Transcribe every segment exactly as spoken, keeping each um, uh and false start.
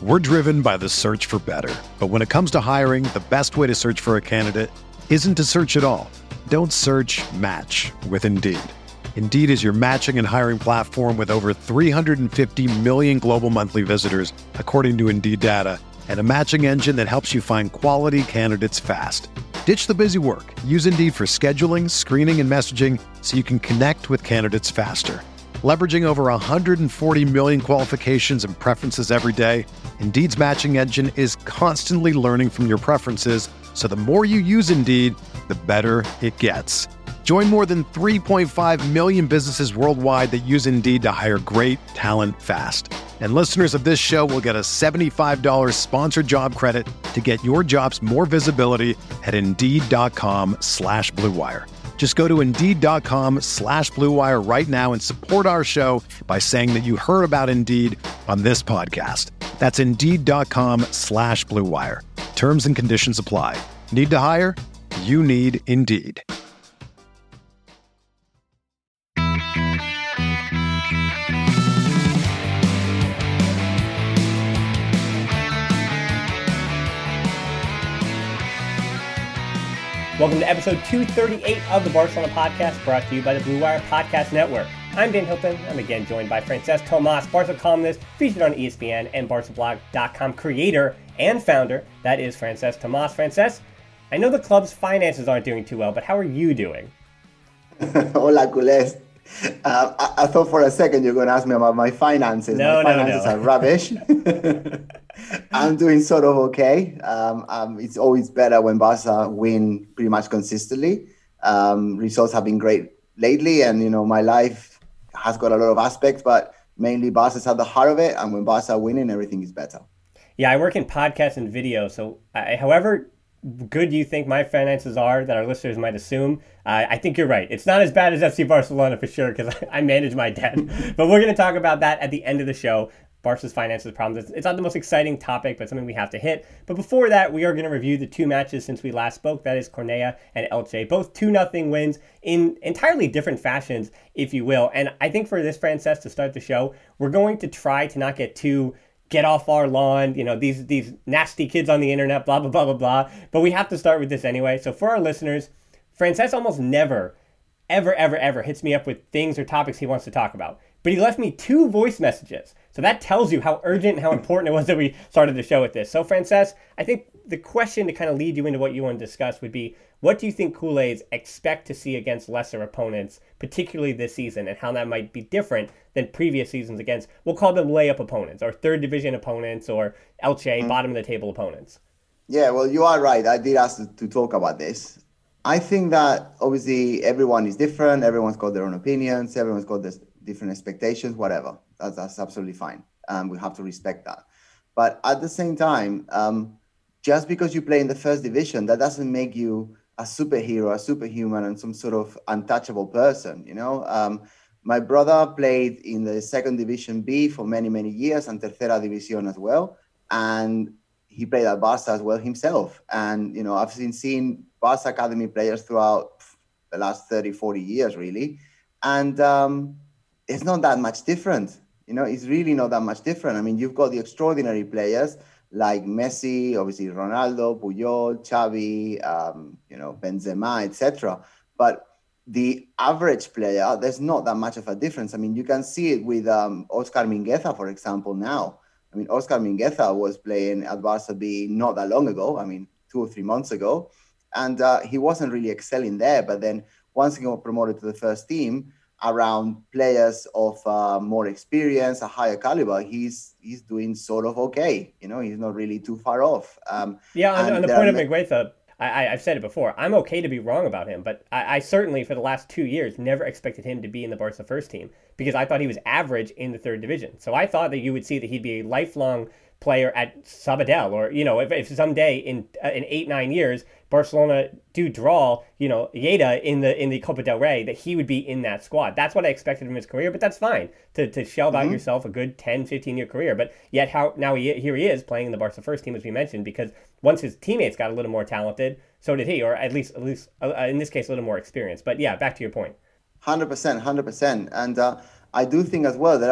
We're driven by the search for better. But when it comes to hiring, the best way to search for a candidate isn't to search at all. Don't search, match with Indeed. Indeed is your matching and hiring platform with over three hundred fifty million global monthly visitors, according to Indeed data, and a matching engine that helps you find quality candidates fast. Ditch the busy work. Use Indeed for scheduling, screening, and messaging so you can connect with candidates faster. Leveraging over one hundred forty million qualifications and preferences every day, Indeed's matching engine is constantly learning from your preferences, so the more you use Indeed, the better it gets. Join more than three point five million businesses worldwide that use Indeed to hire great talent fast. And listeners of this show will get a seventy-five dollars sponsored job credit to get your jobs more visibility at Indeed.com slash Blue Wire. Just go to Indeed.com slash Blue Wire right now and support our show by saying that you heard about Indeed on this podcast. That's Indeed.com slash Blue Wire. Terms and conditions apply. Need to hire? You need Indeed. Welcome to episode two thirty-eight of the Barcelona Podcast, brought to you by the Blue Wire Podcast Network. I'm Dan Hilton. I'm again joined by Francesc Tomas, Barca columnist, featured on E S P N and Barca Blog dot com creator and founder. That is Francesc Tomas. Francesc, I know the club's finances aren't doing too well, but how are you doing? Hola, culés. Uh, I, I thought for a second you were going to ask me about my finances. No, my no, finances no. are rubbish. I'm doing sort of okay. Um, um, it's always better when Barca win pretty much consistently. Um, results have been great lately, and you know my life has got a lot of aspects, but mainly Barca's at the heart of it. And when Barca are winning, everything is better. Yeah, I work in podcasts and video, so I, however good you think my finances are that our listeners might assume, uh, I think you're right. It's not as bad as F C Barcelona for sure, because I, I manage my debt. But we're going to talk about that at the end of the show. Barca's finances problems. It's, it's not the most exciting topic, but something we have to hit. But before that, we are going to review the two matches since we last spoke. That is Cornellà and Elche. Both two nothing wins in entirely different fashions, if you will. And I think for this, Francesc, to start the show, we're going to try to not get too get off our lawn, you know, these these nasty kids on the internet, blah, blah, blah, blah, blah. But we have to start with this anyway. So for our listeners, Francesc almost never, ever, ever, ever hits me up with things or topics he wants to talk about. But he left me two voice messages. So that tells you how urgent and how important it was that we started the show with this. So Francesc, I think the question to kind of lead you into what you want to discuss would be, what do you think Culés expect to see against lesser opponents, particularly this season, and how that might be different than previous seasons against, we'll call them layup opponents, or third division opponents, or Elche, mm-hmm. bottom of the table opponents? Yeah, well, you are right. I did ask to, to talk about this. I think that obviously everyone is different. Everyone's got their own opinions. Everyone's got this different expectations, whatever. That's, that's absolutely fine. Um, we have to respect that. But at the same time, um, just because you play in the first division, that doesn't make you a superhero, a superhuman, and some sort of untouchable person, you know? Um, my brother played in the second division B for many, many years, and Tercera División as well. And he played at Barca as well himself. And, you know, I've seen, seen Barca Academy players throughout the last thirty, forty years, really. And um, it's not that much different. You know, it's really not that much different. I mean, you've got the extraordinary players like Messi, obviously Ronaldo, Puyol, Xavi, um, you know, Benzema, et cetera. But the average player, there's not that much of a difference. I mean, you can see it with um, Oscar Mingueza, for example, now. I mean, Oscar Mingueza was playing at Barca B not that long ago. I mean, two or three months ago. And uh, he wasn't really excelling there. But then once he got promoted to the first team, around players of uh, more experience, a higher caliber, he's he's doing sort of okay. You know, he's not really too far off. Um, yeah, on, on the point of Mingueza, I, I've said it before. I'm okay to be wrong about him, but I, I certainly, for the last two years, never expected him to be in the Barca first team because I thought he was average in the third division. So I thought that you would see that he'd be a lifelong player at Sabadell, or, you know, if, if someday in uh, in eight, nine years, Barcelona do draw, you know, Lleida in the in the Copa del Rey, that he would be in that squad. That's what I expected from his career, but that's fine to to shell out mm-hmm. yourself a good ten, fifteen year career. But yet how now he, here he is playing in the Barca first team, as we mentioned, because once his teammates got a little more talented, so did he, or at least at least uh, in this case a little more experienced. But yeah, back to your point. one hundred percent, one hundred percent. And uh, I do think as well there are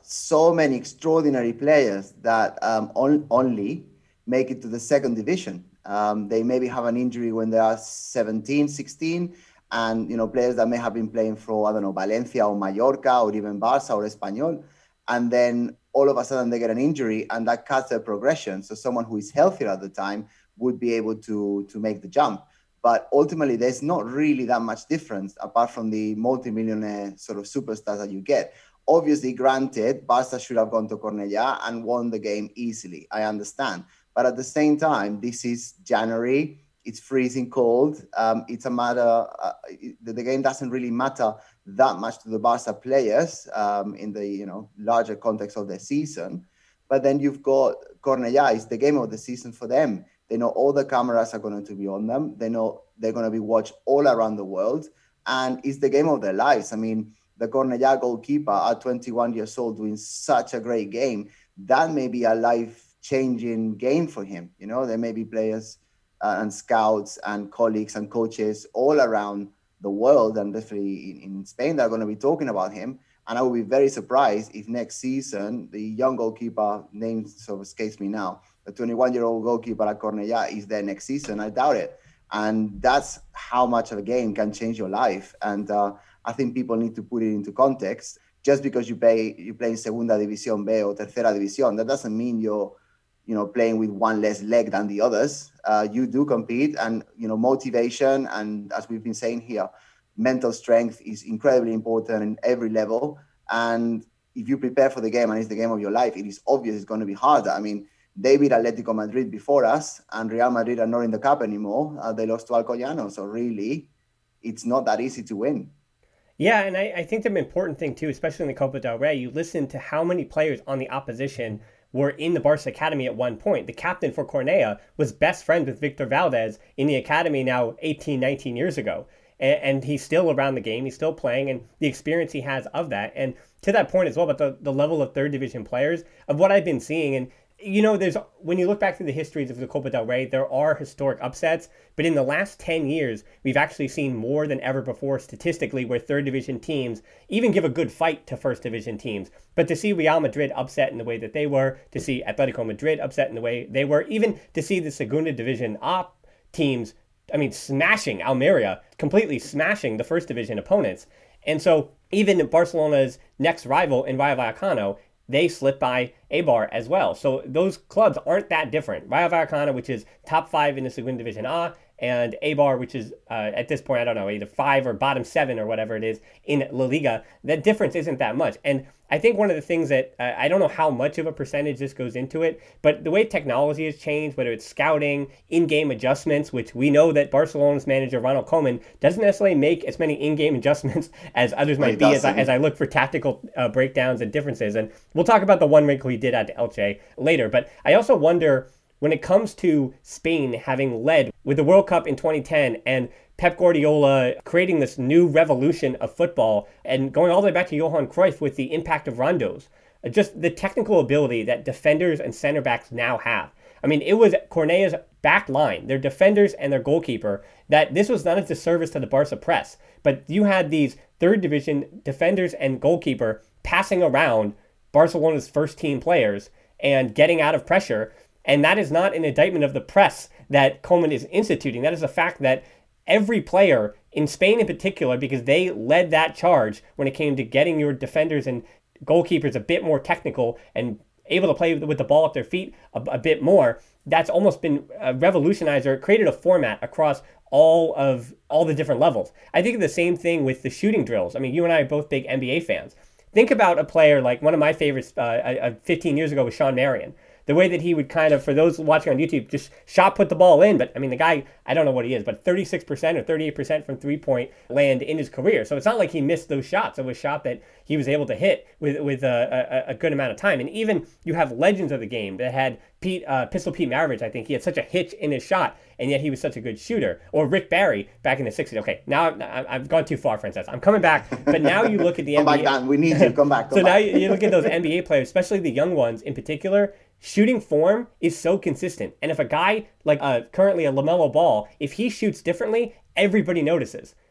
so many extraordinary players that um, on, only make it to the second division. Um, they maybe have an injury when they are seventeen, sixteen, and you know players that may have been playing for, I don't know, Valencia or Mallorca or even Barça or Espanyol, and then all of a sudden they get an injury and that cuts their progression. So someone who is healthier at the time would be able to, to make the jump. But ultimately, there's not really that much difference apart from the multi-millionaire sort of superstars that you get. Obviously, granted, Barca should have gone to Cornellà and won the game easily. I understand. But at the same time, this is January. It's freezing cold. Um, it's a matter, uh, the, the game doesn't really matter that much to the Barca players um, in the you know larger context of the season. But then you've got Cornellà, it's the game of the season for them. They know all the cameras are going to be on them. They know they're going to be watched all around the world. And it's the game of their lives. I mean, the Cornellà goalkeeper at twenty-one years old doing such a great game, that may be a life-changing game for him. You know, there may be players uh, and scouts and colleagues and coaches all around the world, and definitely in, in Spain, that are going to be talking about him. And I would be very surprised if next season, the young goalkeeper, name sort of escapes me now, the twenty-one-year-old goalkeeper at Cornellà is there next season. I doubt it. And that's how much of a game can change your life. And uh, I think people need to put it into context. Just because you play you play in Segunda División B or Tercera División, that doesn't mean you're you know playing with one less leg than the others. Uh, you do compete, and you know motivation, and as we've been saying here, mental strength is incredibly important in every level. And if you prepare for the game and it's the game of your life, it is obvious it's going to be harder. I mean, they beat Atletico Madrid before us, and Real Madrid are not in the cup anymore. Uh, they lost to Alcoyano. So really, it's not that easy to win. Yeah, and I, I think the important thing too, especially in the Copa del Rey, you listen to how many players on the opposition were in the Barca Academy at one point. The captain for Cornellà was best friends with Victor Valdez in the academy now eighteen, nineteen years ago. And, and he's still around the game. He's still playing, and the experience he has of that. And to that point as well, about the, the level of third division players, of what I've been seeing, and you know, there's when you look back through the histories of the Copa del Rey, there are historic upsets, but in the last ten years, we've actually seen more than ever before statistically where third division teams even give a good fight to first division teams. But to see Real Madrid upset in the way that they were, to see Atletico Madrid upset in the way they were, even to see the Segunda Division A teams, I mean, smashing Almeria, completely smashing the first division opponents. And so even Barcelona's next rival in Rayo Vallecano, they slip by Eibar as well. So those clubs aren't that different. Rayo Vallecano, which is top five in the Segunda Division A, and Eibar, which is, uh, at this point, I don't know, either five or bottom seven or whatever it is in La Liga, that difference isn't that much. And I think one of the things that, uh, I don't know how much of a percentage this goes into it, but the way technology has changed, whether it's scouting, in-game adjustments, which we know that Barcelona's manager, Ronald Koeman, doesn't necessarily make as many in-game adjustments as others might be as I, as I look for tactical uh, breakdowns and differences. And we'll talk about the one wrinkle he did at Elche later. But I also wonder, when it comes to Spain having led with the World Cup in twenty ten and Pep Guardiola creating this new revolution of football and going all the way back to Johan Cruyff with the impact of rondos, just the technical ability that defenders and center backs now have. I mean, it was Cornella's back line, their defenders and their goalkeeper, that this was not a disservice to the Barca press, but you had these third division defenders and goalkeeper passing around Barcelona's first team players and getting out of pressure. And that is not an indictment of the press that Koeman is instituting. That is a fact that every player in Spain in particular, because they led that charge when it came to getting your defenders and goalkeepers a bit more technical and able to play with the ball at their feet a, a bit more, that's almost been uh, revolutionized or created a format across all of all the different levels. I think the same thing with the shooting drills. I mean, you and I are both big N B A fans. Think about a player like one of my favorites uh, uh, fifteen years ago was Sean Marion. The way that he would kind of, for those watching on YouTube, just shot put the ball in. But, I mean, the guy, I don't know what he is, but thirty-six percent or thirty-eight percent from three-point land in his career. So it's not like he missed those shots. It was a shot that he was able to hit with with a, a, a good amount of time. And even you have legends of the game that had Pete, uh, Pistol Pete Maravich, I think. He had such a hitch in his shot, and yet he was such a good shooter. Or Rick Barry back in the sixties. Okay, now I've gone too far, Frances. I'm coming back. But now you look at the come N B A. Come back, Dan. We need you. Come back. Come so back. now you, you look at those N B A players, especially the young ones in particular. Shooting form is so consistent. And if a guy like uh, currently a LaMelo Ball, if he shoots differently, everybody notices.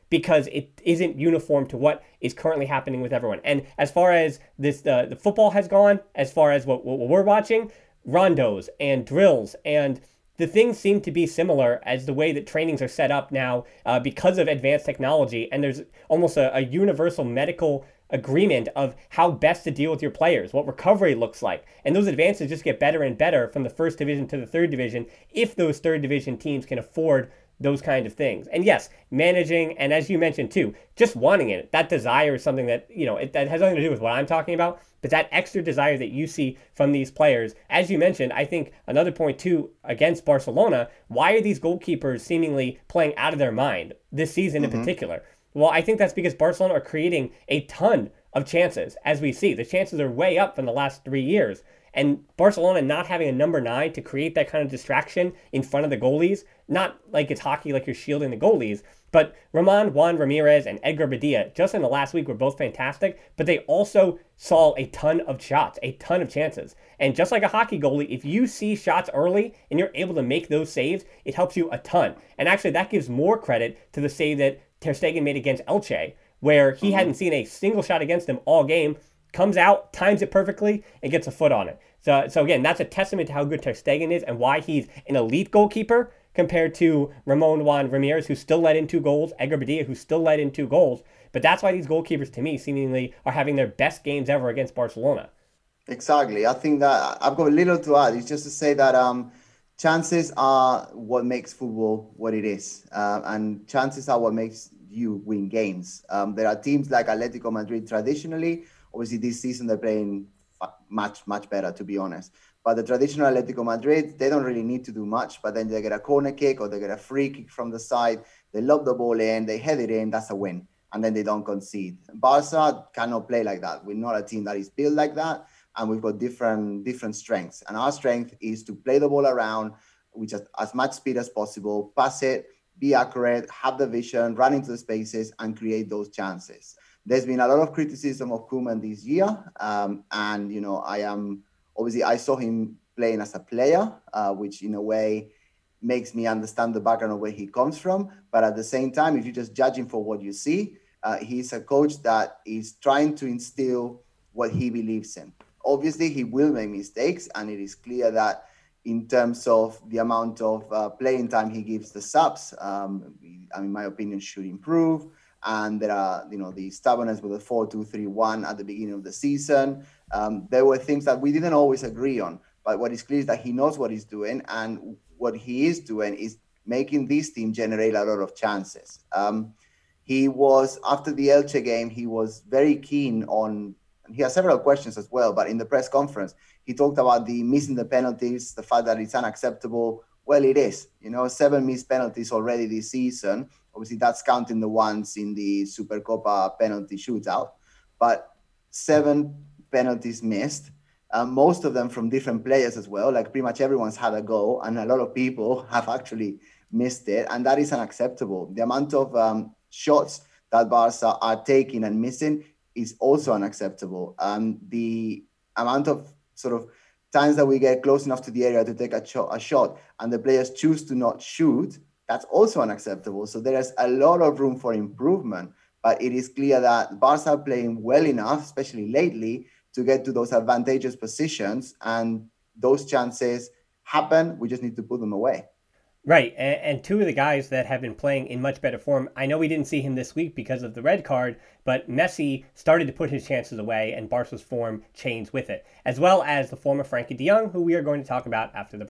because it isn't uniform to what is currently happening with everyone. And as far as this, uh, the football has gone, as far as what, what we're watching, rondos and drills and the things seem to be similar as the way that trainings are set up now uh, because of advanced technology. And there's almost a, a universal medical agreement of how best to deal with your players, what recovery looks like. And those advances just get better and better from the first division to the third division if those third division teams can afford those kind of things. And yes, managing, and as you mentioned too, just wanting it, that desire is something that, you know, it, that has nothing to do with what I'm talking about, but that extra desire that you see from these players, as you mentioned, I think another point too, against Barcelona, why are these goalkeepers seemingly playing out of their mind this season mm-hmm. in particular? Well, I think that's because Barcelona are creating a ton of chances, as we see. The chances are way up from the last three years. And Barcelona not having a number nine to create that kind of distraction in front of the goalies, not like it's hockey like you're shielding the goalies, but Ramon, Juan Ramirez, and Edgar Badilla, just in the last week, were both fantastic, but they also saw a ton of shots, a ton of chances. And just like a hockey goalie, if you see shots early and you're able to make those saves, it helps you a ton. And actually, that gives more credit to the save that Ter Stegen made against Elche, where he mm-hmm. hadn't seen a single shot against him all game, comes out, times it perfectly, and gets a foot on it. So, so again, that's a testament to how good Ter Stegen is and why he's an elite goalkeeper compared to Ramon Juan Ramirez, who still let in two goals, Edgar Badilla, who still let in two goals. But that's why these goalkeepers, to me, seemingly are having their best games ever against Barcelona. Exactly. I think that I've got a little to add. It's just to say that um, chances are what makes football what it is. Uh, and chances are what makes you win games. Um, there are teams like Atletico Madrid traditionally. Obviously, this season they're playing much, much better, to be honest. But the traditional Atletico Madrid, they don't really need to do much, but then they get a corner kick or they get a free kick from the side. They lob the ball in, they head it in, that's a win. And then they don't concede. Barca cannot play like that. We're not a team that is built like that. And we've got different different strengths. And our strength is to play the ball around with just as much speed as possible, pass it, be accurate, have the vision, run into the spaces, and create those chances. There's been a lot of criticism of Koeman this year. Um, and, you know, I am... Obviously, I saw him playing as a player, uh, which in a way makes me understand the background of where he comes from. But at the same time, if you just judge him for what you see, uh, he's a coach that is trying to instill what he believes in. Obviously, he will make mistakes, and it is clear that in terms of the amount of uh, playing time he gives the subs, um, in my opinion, should improve. And there are, you know, the stubbornness with the four two three one at the beginning of the season. Um, there were things that we didn't always agree on. But what is clear is that he knows what he's doing. And what he is doing is making this team generate a lot of chances. Um, he was, after the Elche game, he was very keen on, and he has several questions as well, but in the press conference, he talked about the missing the penalties, the fact that it's unacceptable. Well, it is. You know, seven missed penalties already this season. Obviously, that's counting the ones in the Supercopa penalty shootout. But seven penalties missed, uh, most of them from different players as well. Like pretty much everyone's had a go, and a lot of people have actually missed it. And that is unacceptable. The amount of um, shots that Barca are taking and missing is also unacceptable. Um, the amount of sort of times that we get close enough to the area to take a, ch- a shot and the players choose to not shoot, that's also unacceptable. So there is a lot of room for improvement, but it is clear that Barca are playing well enough, especially lately, to get to those advantageous positions, and those chances happen. We just need to put them away. Right, and, and two of the guys that have been playing in much better form, I know we didn't see him this week because of the red card, but Messi started to put his chances away, and Barca's form changed with it, as well as the former Frankie de Jong, who we are going to talk about after the...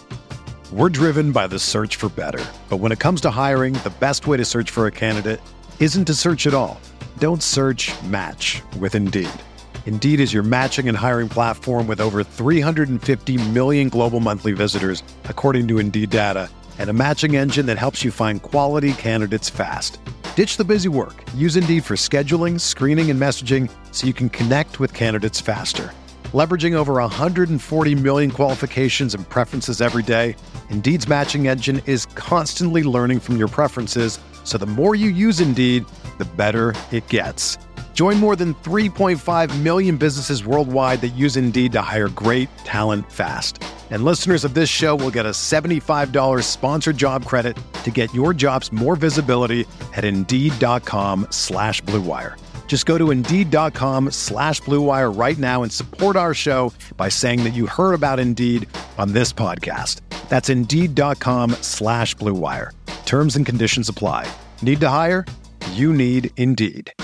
We're driven by the search for better, but when it comes to hiring, the best way to search for a candidate isn't to search at all. Don't search, match with Indeed. Indeed is your matching and hiring platform with over three hundred fifty million global monthly visitors, according to Indeed data, and a matching engine that helps you find quality candidates fast. Ditch the busy work. Use Indeed for scheduling, screening, and messaging so you can connect with candidates faster. Leveraging over one hundred forty million qualifications and preferences every day, Indeed's matching engine is constantly learning from your preferences, so the more you use Indeed, the better it gets. Join more than three point five million businesses worldwide that use Indeed to hire great talent fast. And listeners of this show will get a seventy-five dollars sponsored job credit to get your jobs more visibility at Indeed.com slash Blue Wire. Just go to Indeed.com slash Blue Wire right now and support our show by saying that you heard about Indeed on this podcast. That's Indeed.com slash Blue Wire. Terms and conditions apply. Need to hire? You need Indeed.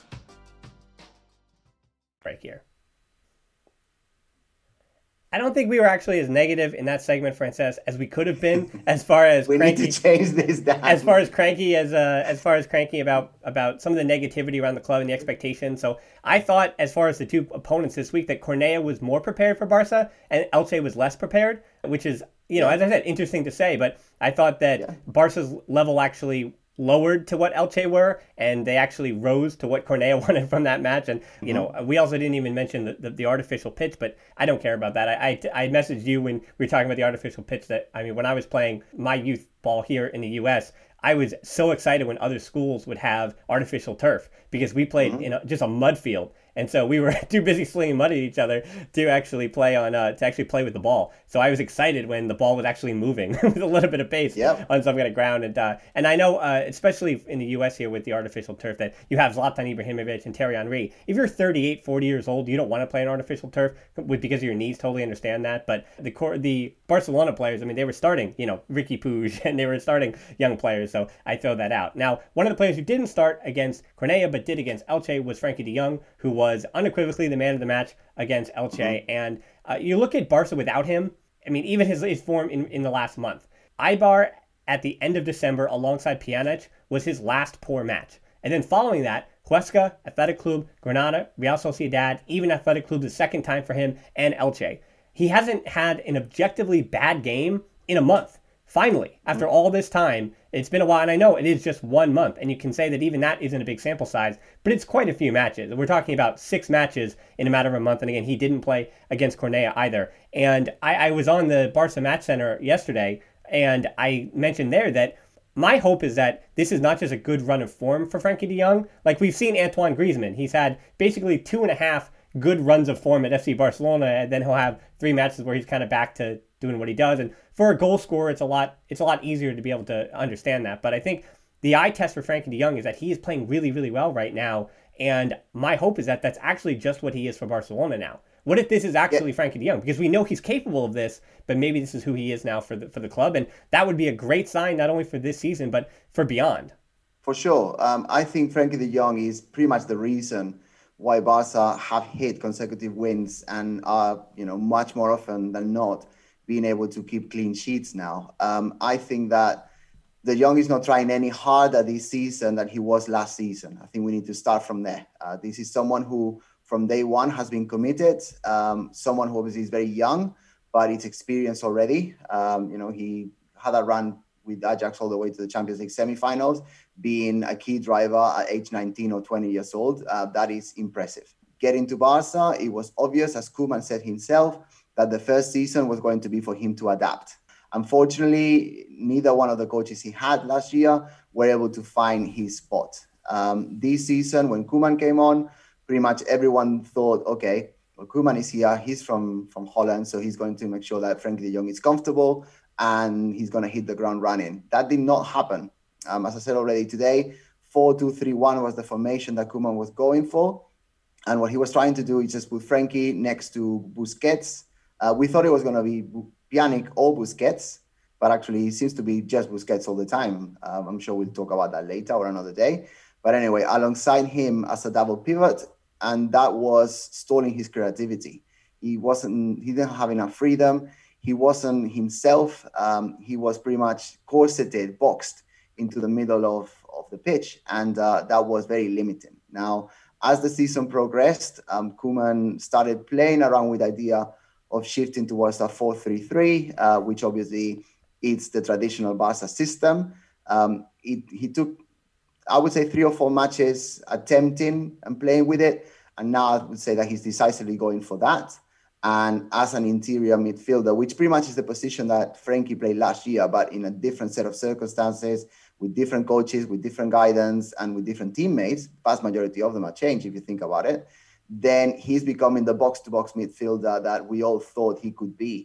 Right here. I don't think we were actually as negative in that segment, Frances, as we could have been. As far as we cranky, need to change this down. As far as cranky as uh, as far as cranky about about some of the negativity around the club and the expectations. So I thought, as far as the two opponents this week, that Cornellà was more prepared for Barca and Elche was less prepared, which is, you know, yeah. as I said, interesting to say. But I thought that yeah. Barca's level actually lowered to what Elche were, and they actually rose to what Cornellà wanted from that match. And, you mm-hmm. know, we also didn't even mention the, the, the artificial pitch, but I don't care about that. I, I, I messaged you when we were talking about the artificial pitch that, I mean, when I was playing my youth ball here in the U S, I was so excited when other schools would have artificial turf because we played mm-hmm. in a, just a mud field. And so we were too busy slinging mud at each other to actually play on uh, to actually play with the ball. So I was excited when the ball was actually moving with a little bit of pace yep. on some kind of ground. And uh, and I know, uh, especially in the U S here with the artificial turf, that you have Zlatan Ibrahimovic and Thierry Henry. If you're thirty-eight, forty years old, you don't want to play an artificial turf because of your knees. Totally understand that. But the core, the Barcelona players, I mean, they were starting, you know, Ricky Puig, and they were starting young players. So I throw that out. Now, one of the players who didn't start against Cornellà but did against Elche was Frankie de Jong, who was unequivocally the man of the match against Elche. Mm-hmm. And uh, you look at Barca without him, I mean, even his, his form in, in the last month. Eibar at the end of December alongside Pjanic was his last poor match. And then following that, Huesca, Athletic Club, Granada, Real Sociedad, even Athletic Club the second time for him, and Elche. He hasn't had an objectively bad game in a month. Finally, after all this time, it's been a while, and I know it is just one month, and you can say that even that isn't a big sample size, but it's quite a few matches. We're talking about six matches in a matter of a month, and again, he didn't play against Cornellà either. And I, I was on the Barca Match Center yesterday, and I mentioned there that my hope is that this is not just a good run of form for Frankie de Jong. Like we've seen Antoine Griezmann, he's had basically two and a half good runs of form at F C Barcelona, and then he'll have three matches where he's kind of back to doing what he does. And for a goal scorer, it's a lot it's a lot easier to be able to understand that. But I think the eye test for Frankie de Jong is that he is playing really, really well right now. And my hope is that that's actually just what he is for Barcelona now. What if this is actually yeah. Frankie de Jong? Because we know he's capable of this, but maybe this is who he is now for the for the club. And that would be a great sign, not only for this season, but for beyond. For sure. Um, I think Frankie de Jong is pretty much the reason why Barca have hit consecutive wins and are, you know, much more often than not being able to keep clean sheets now. Um, I think that de Jong is not trying any harder this season than he was last season. I think we need to start from there. Uh, this is someone who from day one has been committed, um, someone who obviously is very young, but it's experienced already. Um, you know, he had a run with Ajax all the way to the Champions League semifinals, being a key driver at age nineteen or twenty years old. Uh, that is impressive. Getting to Barca, it was obvious, as Koeman said himself, that the first season was going to be for him to adapt. Unfortunately, neither one of the coaches he had last year were able to find his spot. Um, this season, when Koeman came on, pretty much everyone thought, okay, well, Koeman is here. He's from, from Holland, so he's going to make sure that Frankie de Jong is comfortable and he's going to hit the ground running. That did not happen. Um, as I said already today, four two three one was the formation that Koeman was going for. And what he was trying to do is just put Frankie next to Busquets. Uh, we thought it was going to be Pjanic or Busquets, but actually it seems to be just Busquets all the time. Um, I'm sure we'll talk about that later or another day. But anyway, alongside him as a double pivot, and that was stalling his creativity. He wasn't, he didn't have enough freedom. He wasn't himself. Um, he was pretty much corseted, boxed into the middle of, of the pitch. And uh, that was very limiting. Now, as the season progressed, um, Koeman started playing around with the idea of shifting towards a four three three, uh, which obviously is the traditional Barca system. Um, it, he took, I would say, three or four matches attempting and playing with it. And now I would say that he's decisively going for that. And as an interior midfielder, which pretty much is the position that Frankie played last year, but in a different set of circumstances, with different coaches, with different guidance, and with different teammates, vast majority of them have changed if you think about it, then he's becoming the box-to-box midfielder that we all thought he could be.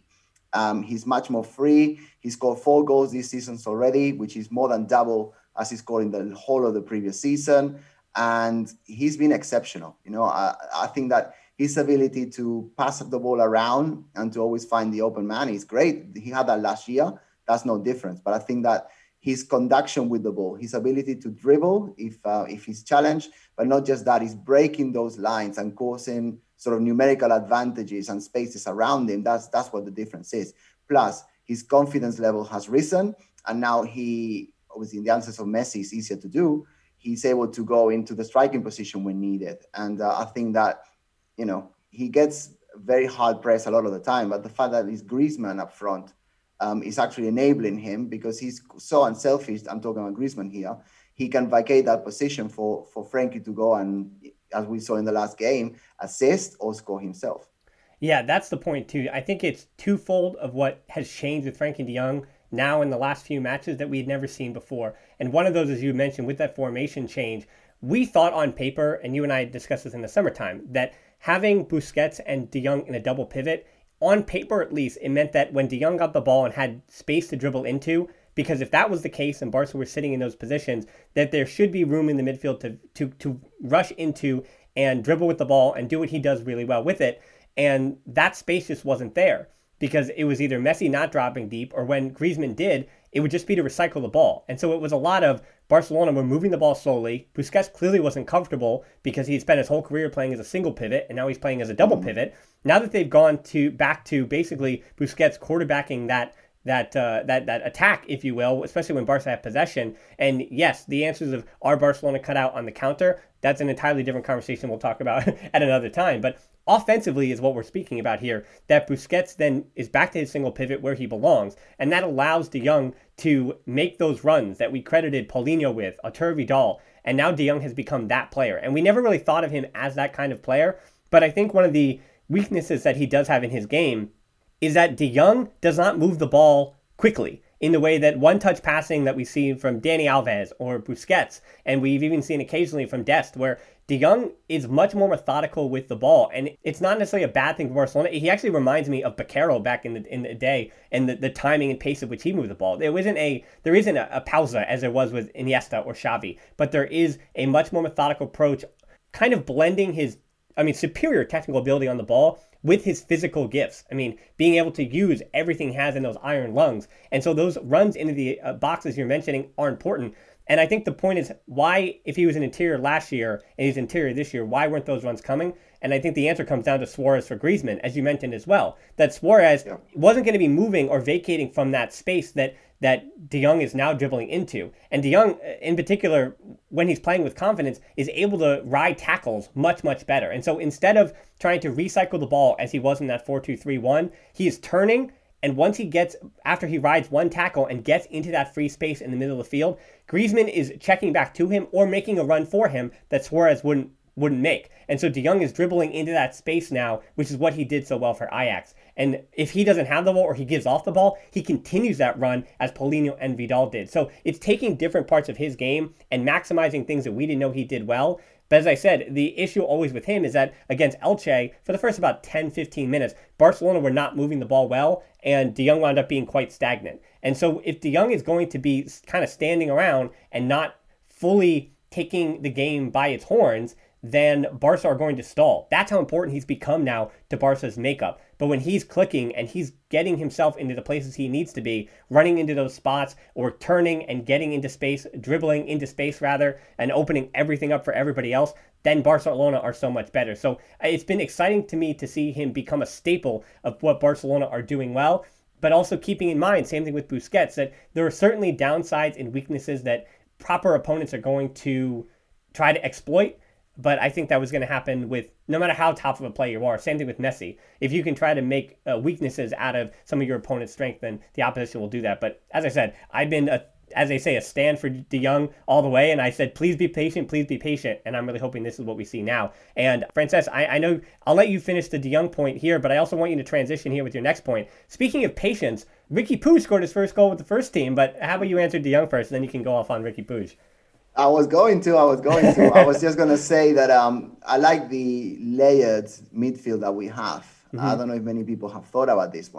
Um, he's much more free. He scored four goals this season already, which is more than double as he scored in the whole of the previous season. And he's been exceptional. You know, I, I think that his ability to pass the ball around and to always find the open man is great. He had that last year. That's no difference. But I think that his conduction with the ball, his ability to dribble if uh, if he's challenged, but not just that, he's breaking those lines and causing sort of numerical advantages and spaces around him. That's that's what the difference is. Plus, his confidence level has risen, and now he, obviously in the absence of Messi, it's easier to do. He's able to go into the striking position when needed. And uh, I think that, you know, he gets very hard pressed a lot of the time, but the fact that he's Griezmann up front um, is actually enabling him because he's so unselfish. I'm talking about Griezmann here. He can vacate that position for, for Frenkie to go and, as we saw in the last game, assist or score himself. Yeah, that's the point too. I think it's twofold of what has changed with Frenkie de Jong now in the last few matches that we'd never seen before. And one of those, as you mentioned, with that formation change, we thought on paper, and you and I discussed this in the summertime, that having Busquets and de Jong in a double pivot, on paper at least, it meant that when de Jong got the ball and had space to dribble into, because if that was the case and Barca were sitting in those positions, that there should be room in the midfield to to to rush into and dribble with the ball and do what he does really well with it. And that space just wasn't there because it was either Messi not dropping deep, or when Griezmann did, it would just be to recycle the ball. And so it was a lot of Barcelona were moving the ball slowly. Busquets clearly wasn't comfortable because he had spent his whole career playing as a single pivot, and now he's playing as a double pivot. Now that they've gone to back to basically Busquets quarterbacking that that uh, that that attack, if you will, especially when Barca have possession. And yes, the answers of are Barcelona cut out on the counter, that's an entirely different conversation we'll talk about at another time. But offensively is what we're speaking about here, that Busquets then is back to his single pivot where he belongs, and that allows de Jong to make those runs that we credited Paulinho with, Arturo Vidal, and now de Jong has become that player. And we never really thought of him as that kind of player, but I think one of the weaknesses that he does have in his game is that de Jong does not move the ball quickly in the way that one-touch passing that we see from Dani Alves or Busquets, and we've even seen occasionally from Dest, where de Jong is much more methodical with the ball, and it's not necessarily a bad thing for Barcelona. He actually reminds me of Baquero back in the in the day, and the, the timing and pace at which he moved the ball. There isn't a there isn't a, a pausa as there was with Iniesta or Xavi, but there is a much more methodical approach, kind of blending his, I mean, superior technical ability on the ball with his physical gifts. I mean, being able to use everything he has in those iron lungs. And so those runs into the uh, boxes you're mentioning are important. And I think the point is, why, if he was an interior last year and he's interior this year, why weren't those runs coming? And I think the answer comes down to Suarez for Griezmann, as you mentioned as well, that Suarez yeah. wasn't going to be moving or vacating from that space that that de Jong is now dribbling into. And de Jong, in particular, when he's playing with confidence, is able to ride tackles much, much better. And so instead of trying to recycle the ball as he was in that four two three one, he is turning, and once he gets, after he rides one tackle and gets into that free space in the middle of the field, Griezmann is checking back to him or making a run for him that Suarez wouldn't wouldn't make. And so de Jong is dribbling into that space now, which is what he did so well for Ajax. And if he doesn't have the ball or he gives off the ball, he continues that run as Paulinho and Vidal did. So it's taking different parts of his game and maximizing things that we didn't know he did well. But as I said, the issue always with him is that against Elche, for the first about ten, fifteen minutes, Barcelona were not moving the ball well, and de Jong wound up being quite stagnant. And so if de Jong is going to be kind of standing around and not fully taking the game by its horns, then Barca are going to stall. That's how important he's become now to Barca's makeup. But when he's clicking and he's getting himself into the places he needs to be, running into those spots or turning and getting into space, dribbling into space rather, and opening everything up for everybody else, then Barcelona are so much better. So it's been exciting to me to see him become a staple of what Barcelona are doing well, but also keeping in mind, same thing with Busquets, that there are certainly downsides and weaknesses that proper opponents are going to try to exploit. But I think that was going to happen with no matter how top of a player you are. Same thing with Messi. If you can try to make uh, weaknesses out of some of your opponent's strength, then the opposition will do that. But as I said, I've been, a, as they say, a stand for de Jong all the way. And I said, please be patient, please be patient. And I'm really hoping this is what we see now. And Frances, I, I know I'll let you finish the de Jong point here, but I also want you to transition here with your next point. Speaking of patience, Riqui Puig scored his first goal with the first team. But how about you answer de Jong first, and then you can go off on Riqui Puig. I was going to, I was going to. I was just going to say that um, I like the layered midfield that we have. Mm-hmm. I don't know if many people have thought about this one,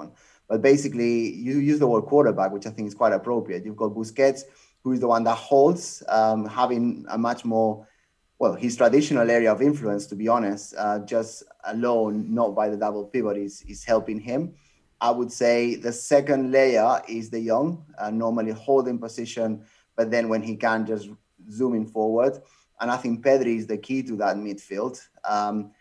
But basically, you use the word quarterback, which I think is quite appropriate. You've got Busquets, who is the one that holds, um, having a much more, well, his traditional area of influence, to be honest, uh, just alone, not by the double pivot, is, is helping him. I would say the second layer is De Jong, uh, normally holding position, but then when he can, just zooming forward. And I think Pedri is the key to that midfield. Um,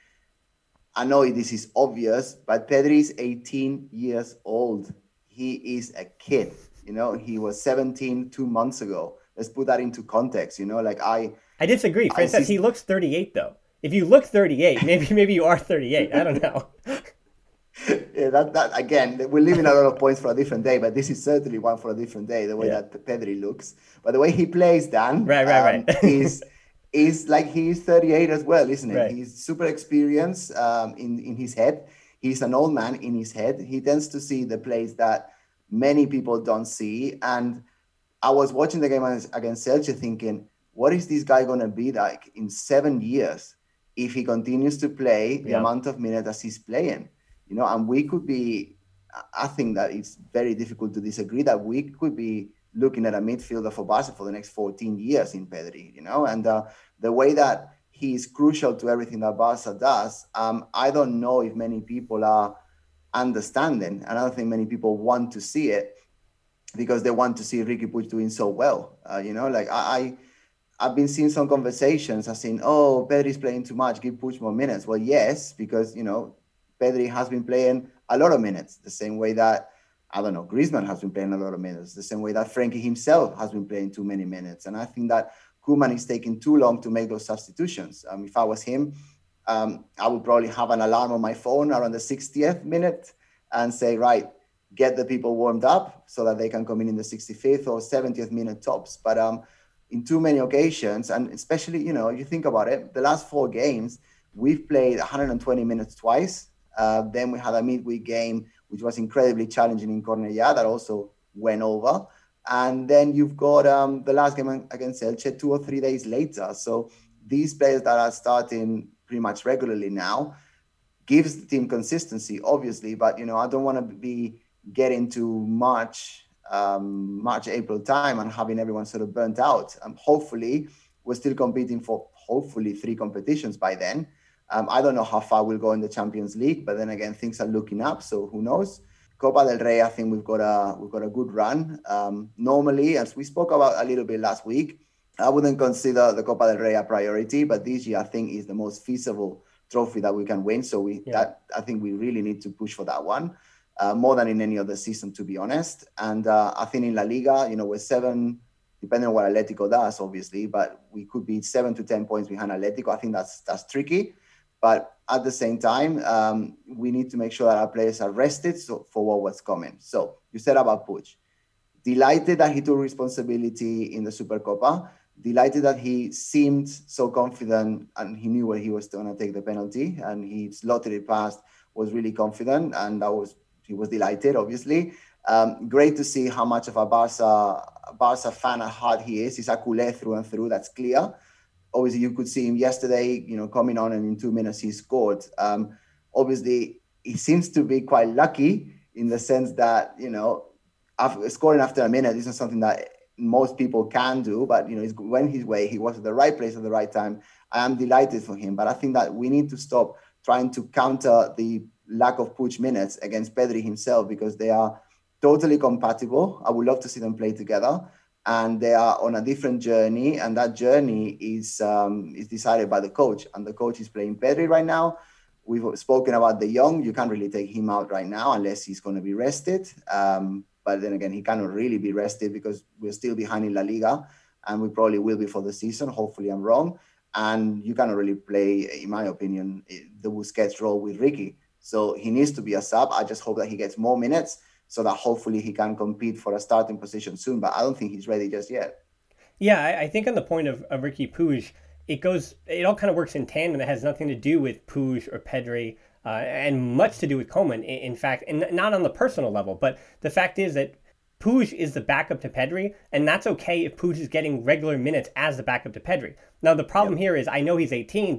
I know this is obvious, but Pedri is eighteen years old. He is a kid. You know, he was seventeen two months ago. Let's put that into context. You know, like I... I disagree. Frances, he looks thirty-eight, though. If you look thirty-eight, maybe maybe you are thirty-eight. I don't know. Yeah, that, that again, we're leaving a lot of points for a different day, but this is certainly one for a different day, the way yeah. that Pedri looks. But the way he plays, Dan, right, right, um, right. is, is like he's thirty-eight as well, isn't it? Right. He's super experienced um, in, in his head. He's an old man in his head. He tends to see the plays that many people don't see. And I was watching the game against Celtic thinking, what is this guy going to be like in seven years if he continues to play the yeah. amount of minutes as he's playing? You know, and we could be, I think that it's very difficult to disagree that we could be looking at a midfielder for Barca for the next fourteen years in Pedri, you know, and uh, the way that he is crucial to everything that Barca does, um, I don't know if many people are understanding, and I don't think many people want to see it because they want to see Riqui Puig doing so well. Uh, you know, like I, I, I've been seeing some conversations, I've seen, oh, Pedri's playing too much, give Puig more minutes. Well, yes, because, you know, Pedri has been playing a lot of minutes, the same way that, I don't know, Griezmann has been playing a lot of minutes, the same way that Frenkie himself has been playing too many minutes. And I think that Koeman is taking too long to make those substitutions. Um, if I was him, um, I would probably have an alarm on my phone around the sixtieth minute and say, right, get the people warmed up so that they can come in in the sixty-fifth or seventieth minute tops. But um, in too many occasions, and especially, you know, you think about it, the last four games, we've played one hundred twenty minutes twice. Uh, then we had a midweek game, which was incredibly challenging in Cornellà, that also went over. And then you've got um, the last game against Elche two or three days later. So these players that are starting pretty much regularly now gives the team consistency, obviously. But, you know, I don't want to be getting to March, um, March, April time and having everyone sort of burnt out. Um, hopefully, we're still competing for hopefully three competitions by then. Um, I don't know how far we'll go in the Champions League, but then again, things are looking up, so who knows? Copa del Rey, I think we've got a we've got a good run. Um, normally, as we spoke about a little bit last week, I wouldn't consider the Copa del Rey a priority, but this year I think is the most feasible trophy that we can win. So we yeah. that I think we really need to push for that one, uh, more than in any other season, to be honest. And uh, I think in La Liga, you know, we're seven, depending on what Atletico does, obviously, but we could be seven to ten points behind Atletico. I think that's that's tricky. But at the same time, um, we need to make sure that our players are rested so, for what was coming. So you said about Puig. Delighted that he took responsibility in the Supercopa. Delighted that he seemed so confident and he knew where he was going to take the penalty. And he slotted it past, was really confident. And that was he was delighted, obviously. Um, great to see how much of a Barca, Barca fan at heart he is. He's a culé through and through, that's clear. Obviously, you could see him yesterday, you know, coming on and in two minutes he scored. Um, obviously, he seems to be quite lucky in the sense that, you know, after, scoring after a minute isn't something that most people can do, but, you know, he's went his way. He was at the right place at the right time. I am delighted for him, but I think that we need to stop trying to counter the lack of Puig minutes against Pedri himself because they are totally compatible. I would love to see them play together. And they are on a different journey, and that journey is um, is decided by the coach. And the coach is playing Pedri right now. We've spoken about De Jong. You can't really take him out right now unless he's going to be rested. Um, but then again, he cannot really be rested because we're still behind in La Liga, and we probably will be for the season. Hopefully I'm wrong. And you cannot really play, in my opinion, the Busquets role with Riqui. So he needs to be a sub. I just hope that he gets more minutes, so that hopefully he can compete for a starting position soon. But I don't think he's ready just yet. Yeah, I, I think on the point of, of Riqui Puig, it goes, it all kind of works in tandem. It has nothing to do with Puig or Pedri, uh, and much to do with Koeman, in, in fact, and not on the personal level. But the fact is that Puig is the backup to Pedri, and that's okay if Puig is getting regular minutes as the backup to Pedri. Now, the problem yep. here is I know he's eighteen, but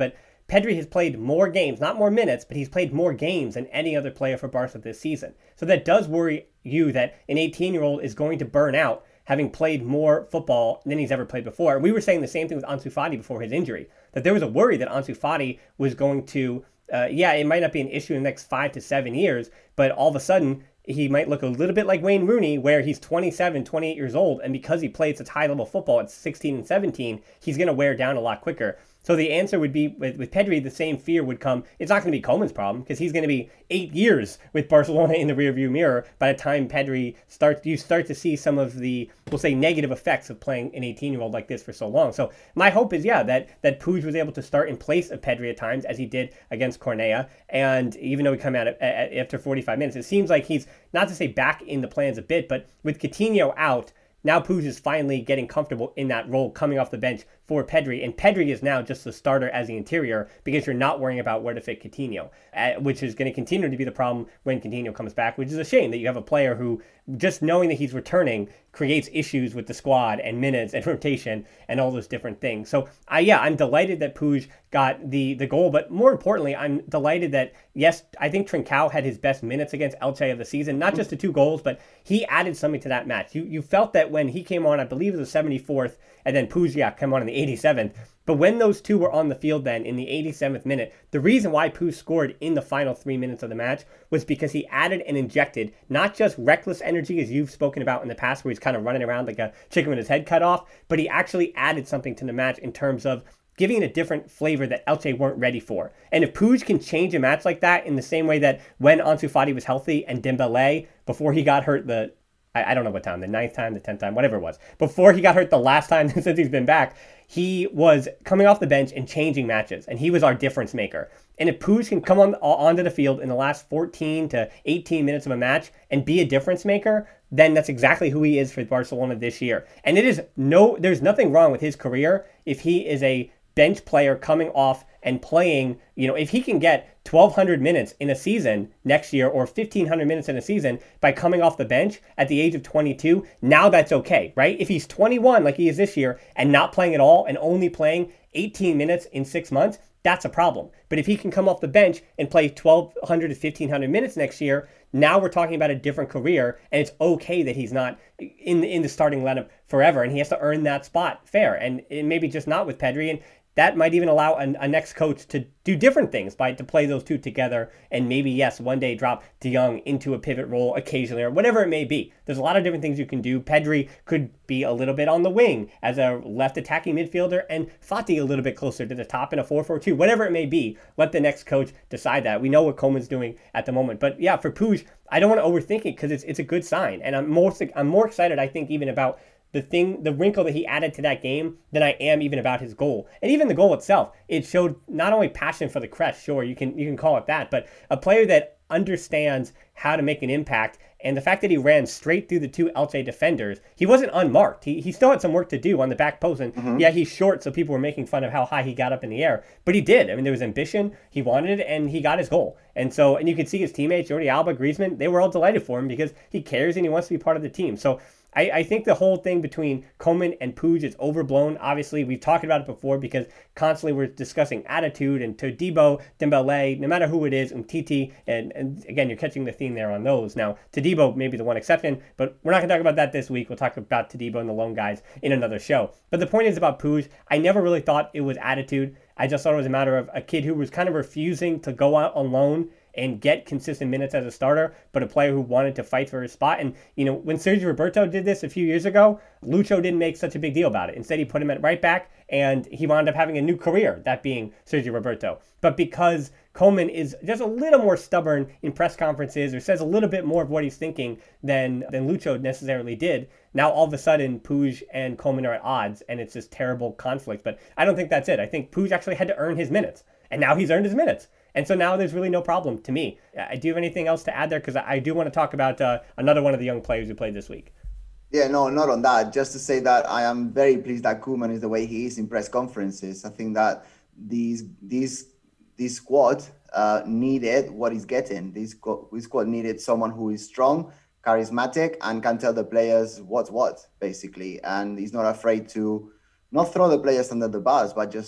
Pedri has played more games, not more minutes, but he's played more games than any other player for Barca this season. So that does worry you that an eighteen-year-old is going to burn out having played more football than he's ever played before. And we were saying the same thing with Ansu Fati before his injury, that there was a worry that Ansu Fati was going to, uh, yeah, it might not be an issue in the next five to seven years, but all of a sudden, he might look a little bit like Wayne Rooney, where he's twenty-seven, twenty-eight years old, and because he played such high-level football at sixteen and seventeen, he's going to wear down a lot quicker. So the answer would be, with, with Pedri, the same fear would come. It's not going to be Koeman's problem, because he's going to be eight years with Barcelona in the rearview mirror by the time Pedri starts. You start to see some of the, we'll say, negative effects of playing an eighteen-year-old like this for so long. So my hope is, yeah, that that Puig was able to start in place of Pedri at times, as he did against Cornellà. And even though he came out at, at, after forty-five minutes, it seems like he's, not to say back in the plans a bit, but with Coutinho out, now Puig is finally getting comfortable in that role coming off the bench for Pedri. And Pedri is now just the starter as the interior because you're not worrying about where to fit Coutinho, uh, which is going to continue to be the problem when Coutinho comes back, which is a shame that you have a player who, just knowing that he's returning, creates issues with the squad and minutes and rotation and all those different things. So, I, yeah, I'm delighted that Puig got the, the goal, but more importantly, I'm delighted that, yes, I think Trincao had his best minutes against Elche of the season, not just the two goals, but he added something to that match. You you felt that when he came on, I believe it was the seventy-fourth, and then Puig, yeah, came on in the eighty-seventh, but when those two were on the field then in the eighty-seventh minute, the reason why Puig scored in the final three minutes of the match was because he added and injected not just reckless energy, as you've spoken about in the past, where he's kind of running around like a chicken with his head cut off, but he actually added something to the match in terms of giving it a different flavor that Elche weren't ready for. And if Puig can change a match like that in the same way that when Ansu Fati was healthy and Dembélé, before he got hurt the, I, I don't know what time, the ninth time, the tenth time, whatever it was, before he got hurt the last time since he's been back, he was coming off the bench and changing matches, and he was our difference maker. And if Puig can come on onto the field in the last fourteen to eighteen minutes of a match and be a difference maker, then that's exactly who he is for Barcelona this year. And it is no, there's nothing wrong with his career if he is a bench player coming off and playing, you know, if he can get twelve hundred minutes in a season next year or fifteen hundred minutes in a season by coming off the bench at the age of twenty-two, now that's okay, right? If he's twenty-one like he is this year and not playing at all and only playing eighteen minutes in six months, that's a problem. But if he can come off the bench and play twelve hundred to fifteen hundred minutes next year, now we're talking about a different career, and it's okay that he's not in, in the starting lineup forever, and he has to earn that spot fair. And it maybe just not with Pedri, and that might even allow a, a next coach to do different things by to play those two together, and maybe, yes, one day drop De Jong into a pivot role occasionally, or whatever it may be. There's a lot of different things you can do. Pedri could be a little bit on the wing as a left attacking midfielder, and Fati a little bit closer to the top in a four four two, whatever it may be. Let the next coach decide that. We know what Koeman's doing at the moment. But yeah, for Puig, I don't want to overthink it because it's it's a good sign. And I'm more, I'm more excited, I think, even about the thing, the wrinkle that he added to that game than I am even about his goal. And even the goal itself, it showed not only passion for the crest, sure, you can you can call it that, but a player that understands how to make an impact. And the fact that he ran straight through the two Elche defenders, he wasn't unmarked. He he still had some work to do on the back post. And mm-hmm. yeah, he's short, so people were making fun of how high he got up in the air. But he did. I mean, there was ambition. He wanted it, and he got his goal. And so, and you could see his teammates, Jordi Alba, Griezmann, they were all delighted for him because he cares and he wants to be part of the team. So I, I think the whole thing between Koeman and Puig is overblown. Obviously, we've talked about it before because constantly we're discussing attitude and Todibo, Dembélé, no matter who it is, Umtiti, and, and again, you're catching the theme there on those. Now, Todibo may be the one exception, but we're not going to talk about that this week. We'll talk about Todibo and the lone guys in another show. But the point is about Puig, I never really thought it was attitude. I just thought it was a matter of a kid who was kind of refusing to go out on loan and get consistent minutes as a starter, but a player who wanted to fight for his spot. And, you know, when Sergio Roberto did this a few years ago, Lucho didn't make such a big deal about it. Instead, he put him at right back, and he wound up having a new career, that being Sergio Roberto. But because Koeman is just a little more stubborn in press conferences or says a little bit more of what he's thinking than, than Lucho necessarily did, now all of a sudden Puig and Koeman are at odds, and it's this terrible conflict. But I don't think that's it. I think Puig actually had to earn his minutes, and now he's earned his minutes. And so now there's really no problem to me. Uh, do you have anything else to add there? Because I, I do want to talk about uh, another one of the young players who played this week. Yeah, no, not on that. Just to say that I am very pleased that Koeman is the way he is in press conferences. I think that these these this squad uh, needed what he's getting. This, this squad needed someone who is strong, charismatic, and can tell the players what's what, basically. And he's not afraid to not throw the players under the bus, but just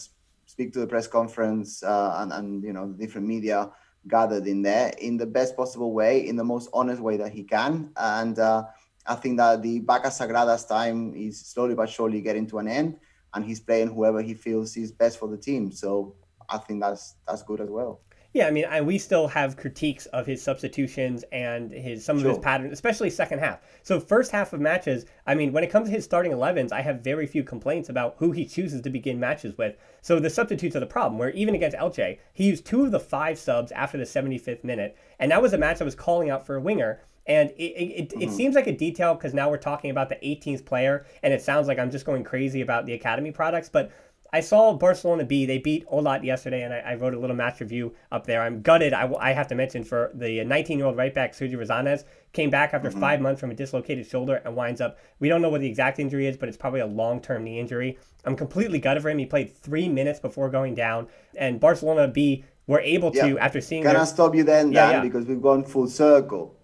speak to the press conference uh, and, and, you know, the different media gathered in there in the best possible way, in the most honest way that he can. And uh, I think that the Vacas Sagradas time is slowly but surely getting to an end, and he's playing whoever he feels is best for the team. So I think that's that's good as well. Yeah, I mean, I, we still have critiques of his substitutions and his some Sure. of his patterns, especially second half. So first half of matches, I mean, when it comes to his starting elevens, I have very few complaints about who he chooses to begin matches with. So the substitutes are the problem, where even against Elche, he used two of the five subs after the seventy-fifth minute, and that was a match that was calling out for a winger. And it it, it, mm-hmm. it seems like a detail because now we're talking about the eighteenth player, and it sounds like I'm just going crazy about the academy products, but I saw Barcelona B. They beat Olat yesterday, and I, I wrote a little match review up there. I'm gutted. I, I have to mention for the nineteen-year-old right back, Sergio Rosales, came back after mm-hmm. five months from a dislocated shoulder and winds up. We don't know what the exact injury is, but it's probably a long-term knee injury. I'm completely gutted for him. He played three minutes before going down, and Barcelona B were able to yeah. after seeing. Can their... I stop you then, Dan? Yeah, yeah. Because we've gone full circle.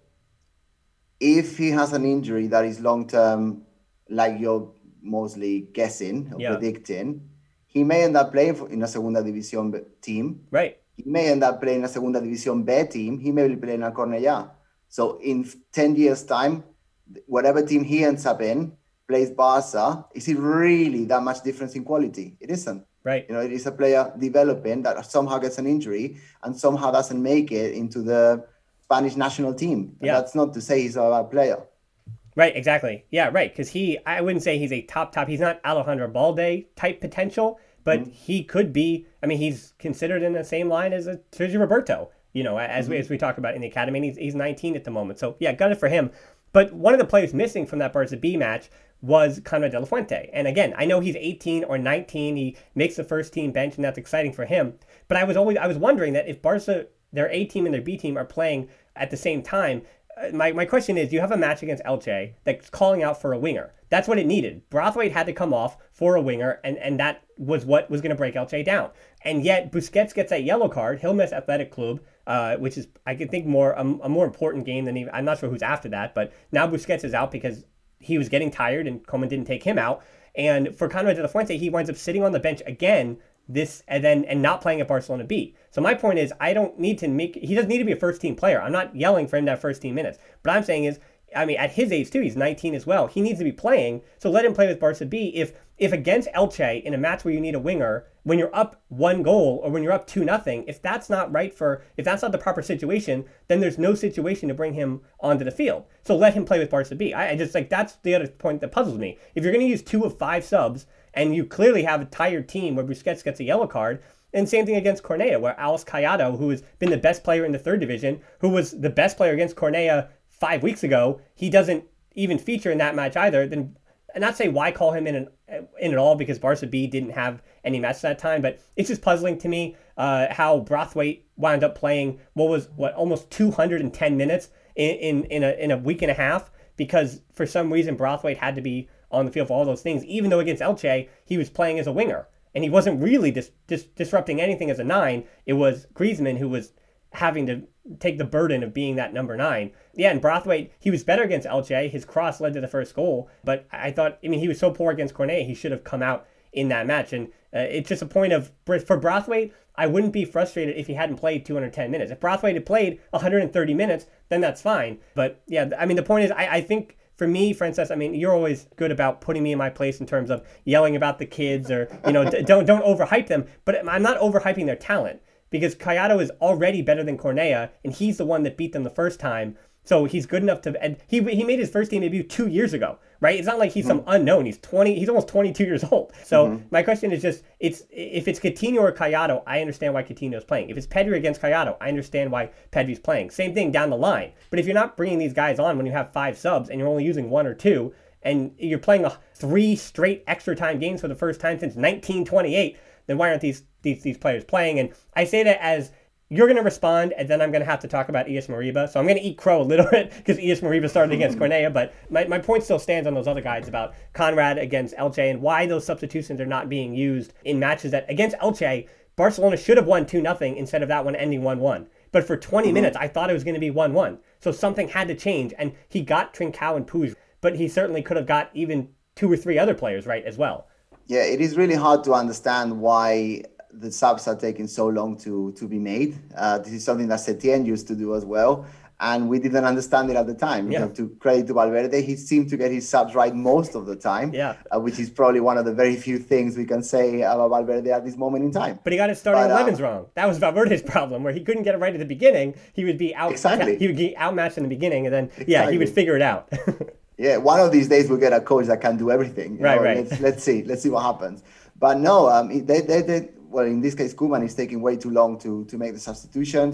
If he has an injury that is long-term, like you're mostly guessing or yeah. predicting, he may end up playing for, in a Segunda División B team. Right. He may end up playing a Segunda División B team. He may be playing a Cornellà. So in ten years' time, whatever team he ends up in, plays Barca, is it really that much difference in quality? It isn't. Right. You know, it is a player developing that somehow gets an injury and somehow doesn't make it into the Spanish national team. And yeah. That's not to say he's a bad player. Right, exactly. Yeah, right. Because he, I wouldn't say he's a top, top. He's not Alejandro Balde type potential, but mm-hmm. he could be. I mean, he's considered in the same line as a Sergio Roberto, you know, as mm-hmm. we as we talk about in the academy. And he's, he's nineteen at the moment. So, yeah, got it for him. But one of the players missing from that Barca B match was Conrad de la Fuente. And again, I know he's eighteen or nineteen. He makes the first team bench, and that's exciting for him. But I was always I was wondering that if Barca, their A team and their B team are playing at the same time, My my question is, you have a match against Elche that's calling out for a winger. That's what it needed. Braithwaite had to come off for a winger, and, and that was what was going to break Elche down. And yet, Busquets gets that yellow card. He'll miss Athletic Club, uh, which is, I could think, more a, a more important game than even, I'm not sure who's after that, but now Busquets is out because he was getting tired and Koeman didn't take him out. And for Conrad de la Fuente, he winds up sitting on the bench again this and then and not playing at Barcelona B. So my point is, I don't need to make he doesn't need to be a first team player. I'm not yelling for him to have first team minutes. But I'm saying is, I mean, at his age too, he's nineteen as well. He needs to be playing. So let him play with Barca B. If if against Elche in a match where you need a winger, when you're up one goal or when you're up two nothing, if that's not right for if that's not the proper situation, then there's no situation to bring him onto the field. So let him play with Barca B. I, I just like that's the other point that puzzles me. If you're going to use two of five subs, and you clearly have a tired team where Busquets gets a yellow card. And same thing against Cornellà, where Alex Callado, who has been the best player in the third division, who was the best player against Cornellà five weeks ago, he doesn't even feature in that match either. Then, and not say why call him in an, in at all, because Barca B didn't have any matches that time, but it's just puzzling to me uh, how Braithwaite wound up playing what was what almost two hundred ten minutes in in, in a in a week and a half, because for some reason Braithwaite had to be on the field for all those things, even though against Elche, he was playing as a winger. And he wasn't really dis- dis- disrupting anything as a nine. It was Griezmann who was having to take the burden of being that number nine. Yeah, and Braithwaite, he was better against Elche. His cross led to the first goal. But I thought, I mean, he was so poor against Cornellà, he should have come out in that match. And uh, it's just a point of, for Braithwaite, I wouldn't be frustrated if he hadn't played two hundred ten minutes. If Braithwaite had played one hundred thirty minutes, then that's fine. But yeah, I mean, the point is, I, I think... For me, Frances, I mean, you're always good about putting me in my place in terms of yelling about the kids or, you know, d- don't don't overhype them. But I'm not overhyping their talent, because Callado is already better than Cornellà, and he's the one that beat them the first time. So he's good enough to, and he he made his first team debut two years ago, right? It's not like he's mm-hmm. some unknown. He's twenty. He's almost twenty-two years old. So mm-hmm. my question is just, it's if it's Coutinho or Callado, I understand why Coutinho's playing. If it's Pedri against Callado, I understand why Pedri's playing. Same thing down the line. But if you're not bringing these guys on when you have five subs and you're only using one or two, and you're playing a three straight extra time games for the first time since nineteen twenty-eight, then why aren't these these these players playing? And I say that as you're going to respond, and then I'm going to have to talk about Ias Moriba. So I'm going to eat crow a little bit because Ias Moriba started against Cornellà, but my, my point still stands on those other guys about Conrad against Elche and why those substitutions are not being used in matches that, against Elche, Barcelona should have won two nothing instead of that one ending one one. But for twenty mm-hmm. minutes, I thought it was going to be one one. So something had to change, and he got Trincao and Puig, but he certainly could have got even two or three other players right as well. Yeah, it is really hard to understand why the subs are taking so long to to be made. Uh, this is something that Setien used to do as well, and we didn't understand it at the time. Yeah. You know, to credit to Valverde, he seemed to get his subs right most of the time, yeah. uh, which is probably one of the very few things we can say about Valverde at this moment in time. But he got his starting But, elevens uh, wrong. That was Valverde's problem, where he couldn't get it right at the beginning. He would be out. Exactly. He would get outmatched in the beginning, and then Exactly. yeah, he would figure it out. Yeah, one of these days we'll get a coach that can do everything. You right, know? right. Let's, let's see. Let's see what happens. But no, um, they, they, they, well, in this case, Koeman is taking way too long to to make the substitutions.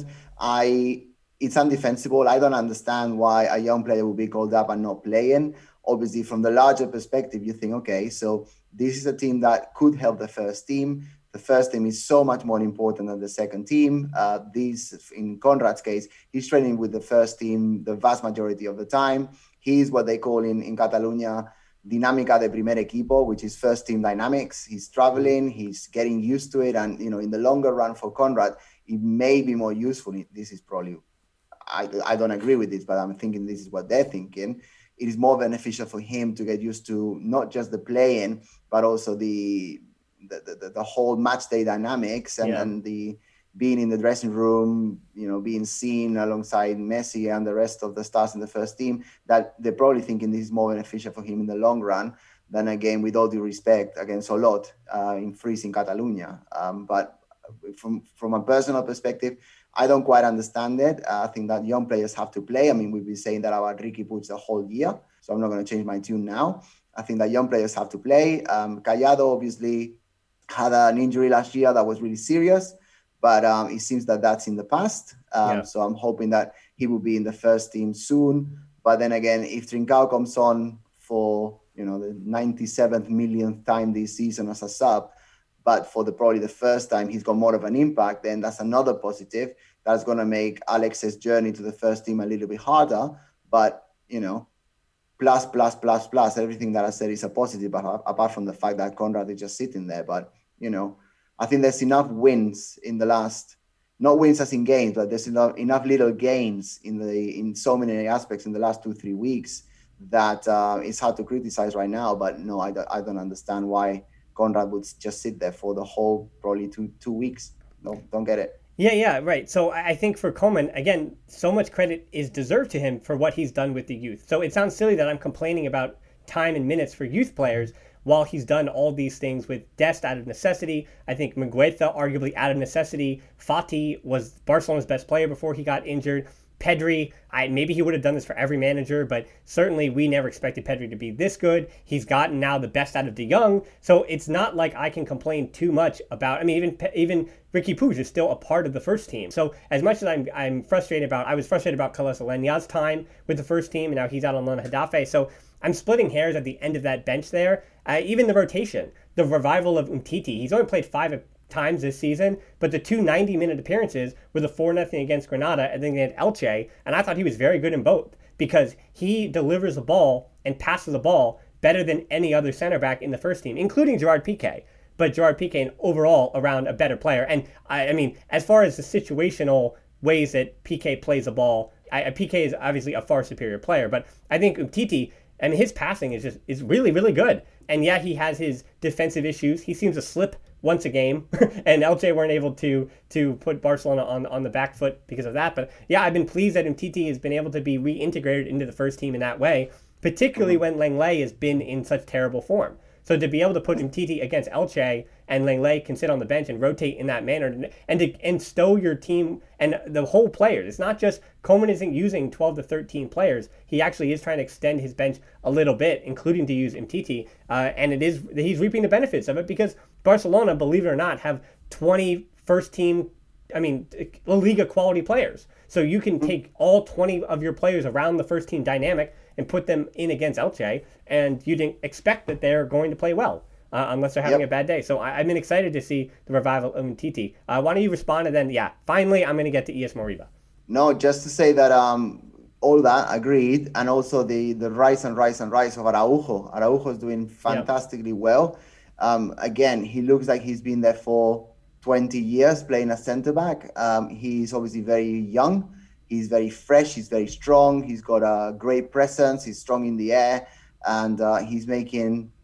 I, it's undefensible. I don't understand why a young player will be called up and not playing. Obviously, from the larger perspective, you think, okay, so this is a team that could help the first team. The first team is so much more important than the second team. Uh, this, in Conrad's case, he's training with the first team the vast majority of the time. He's what they call in, in Catalunya dinámica de primer equipo, which is first team dynamics. He's traveling, he's getting used to it. And, you know, in the longer run for Conrad, it may be more useful. This is probably, I, I don't agree with this, but I'm thinking this is what they're thinking. It is more beneficial for him to get used to not just the playing, but also the the, the, the whole match day dynamics and, yeah. and the being in the dressing room, you know, being seen alongside Messi and the rest of the stars in the first team, that they're probably thinking this is more beneficial for him in the long run than a game, with all due respect, against Olot uh, in freezing Catalonia. Um, but from from a personal perspective, I don't quite understand it. Uh, I think that young players have to play. I mean, we've been saying that about Ricky Puig the whole year, so I'm not going to change my tune now. I think that young players have to play. Um, Callado obviously had an injury last year that was really serious, but um, it seems that that's in the past. Um, yeah. So I'm hoping that he will be in the first team soon. But then again, if Trincao comes on for, you know, the ninety-seventh millionth time this season as a sub, but for the probably the first time he's got more of an impact, then that's another positive. That's going to make Alex's journey to the first team a little bit harder. But, you know, plus, plus, plus, plus, everything that I said is a positive, apart from the fact that Conrad is just sitting there. But, you know, I think there's enough wins in the last, not wins as in games, but there's enough, enough little gains in the in so many aspects in the last two, three weeks that uh, it's hard to criticize right now. But no, I don't, I don't understand why Conrad would just sit there for the whole probably two two weeks. No, don't get it. Yeah, yeah, right. So I think for Koeman, again, so much credit is deserved to him for what he's done with the youth. So it sounds silly that I'm complaining about time and minutes for youth players while he's done all these things with Dest out of necessity. I think Mingueza, arguably out of necessity. Fati was Barcelona's best player before he got injured. Pedri, I, maybe he would have done this for every manager, but certainly we never expected Pedri to be this good. He's gotten now the best out of De Jong, so it's not like I can complain too much about. I mean, even even Ricky Puig is still a part of the first team. So as much as I'm I'm frustrated about, I was frustrated about Carlos Aleña's time with the first team, and now he's out on loan at Getafe. So I'm splitting hairs at the end of that bench there. Uh, even the rotation, the revival of Umtiti. He's only played five times this season, but the two ninety-minute appearances were the four nothing against Granada and then against Elche, and I thought he was very good in both because he delivers the ball and passes the ball better than any other center back in the first team, including Gerard Piqué. But Gerard Piqué overall around a better player. And I, I mean, as far as the situational ways that Piqué plays the ball, I, Piqué is obviously a far superior player, but I think Umtiti, I mean, his passing is just is really, really good. And yeah, he has his defensive issues. He seems to slip once a game, and Elche weren't able to to put Barcelona on on the back foot because of that. But yeah, I've been pleased that Umtiti has been able to be reintegrated into the first team in that way, particularly when Lenglet has been in such terrible form. So to be able to put Umtiti against Elche and Lenglet can sit on the bench and rotate in that manner and to and stow your team and the whole players. It's not just Koeman isn't using twelve to thirteen players. He actually is trying to extend his bench a little bit, including to use Umtiti. Uh, and it is he's reaping the benefits of it because Barcelona, believe it or not, have twenty first team, I mean, La Liga quality players. So you can take all twenty of your players around the first team dynamic and put them in against Elche, and you didn't expect that they're going to play well, uh, unless they're having yep. a bad day. So I, I've been excited to see the revival of Umtiti. Uh, why don't you respond, and then, yeah, finally, I'm going to get to E S Moriba. No, just to say that um, all that, agreed, and also the, the rise and rise and rise of Araujo. Araujo is doing fantastically yep. well. Um, again, he looks like he's been there for twenty years playing as centre-back. Um, he's obviously very young. He's very fresh. He's very strong. He's got a great presence. He's strong in the air. And uh, he's making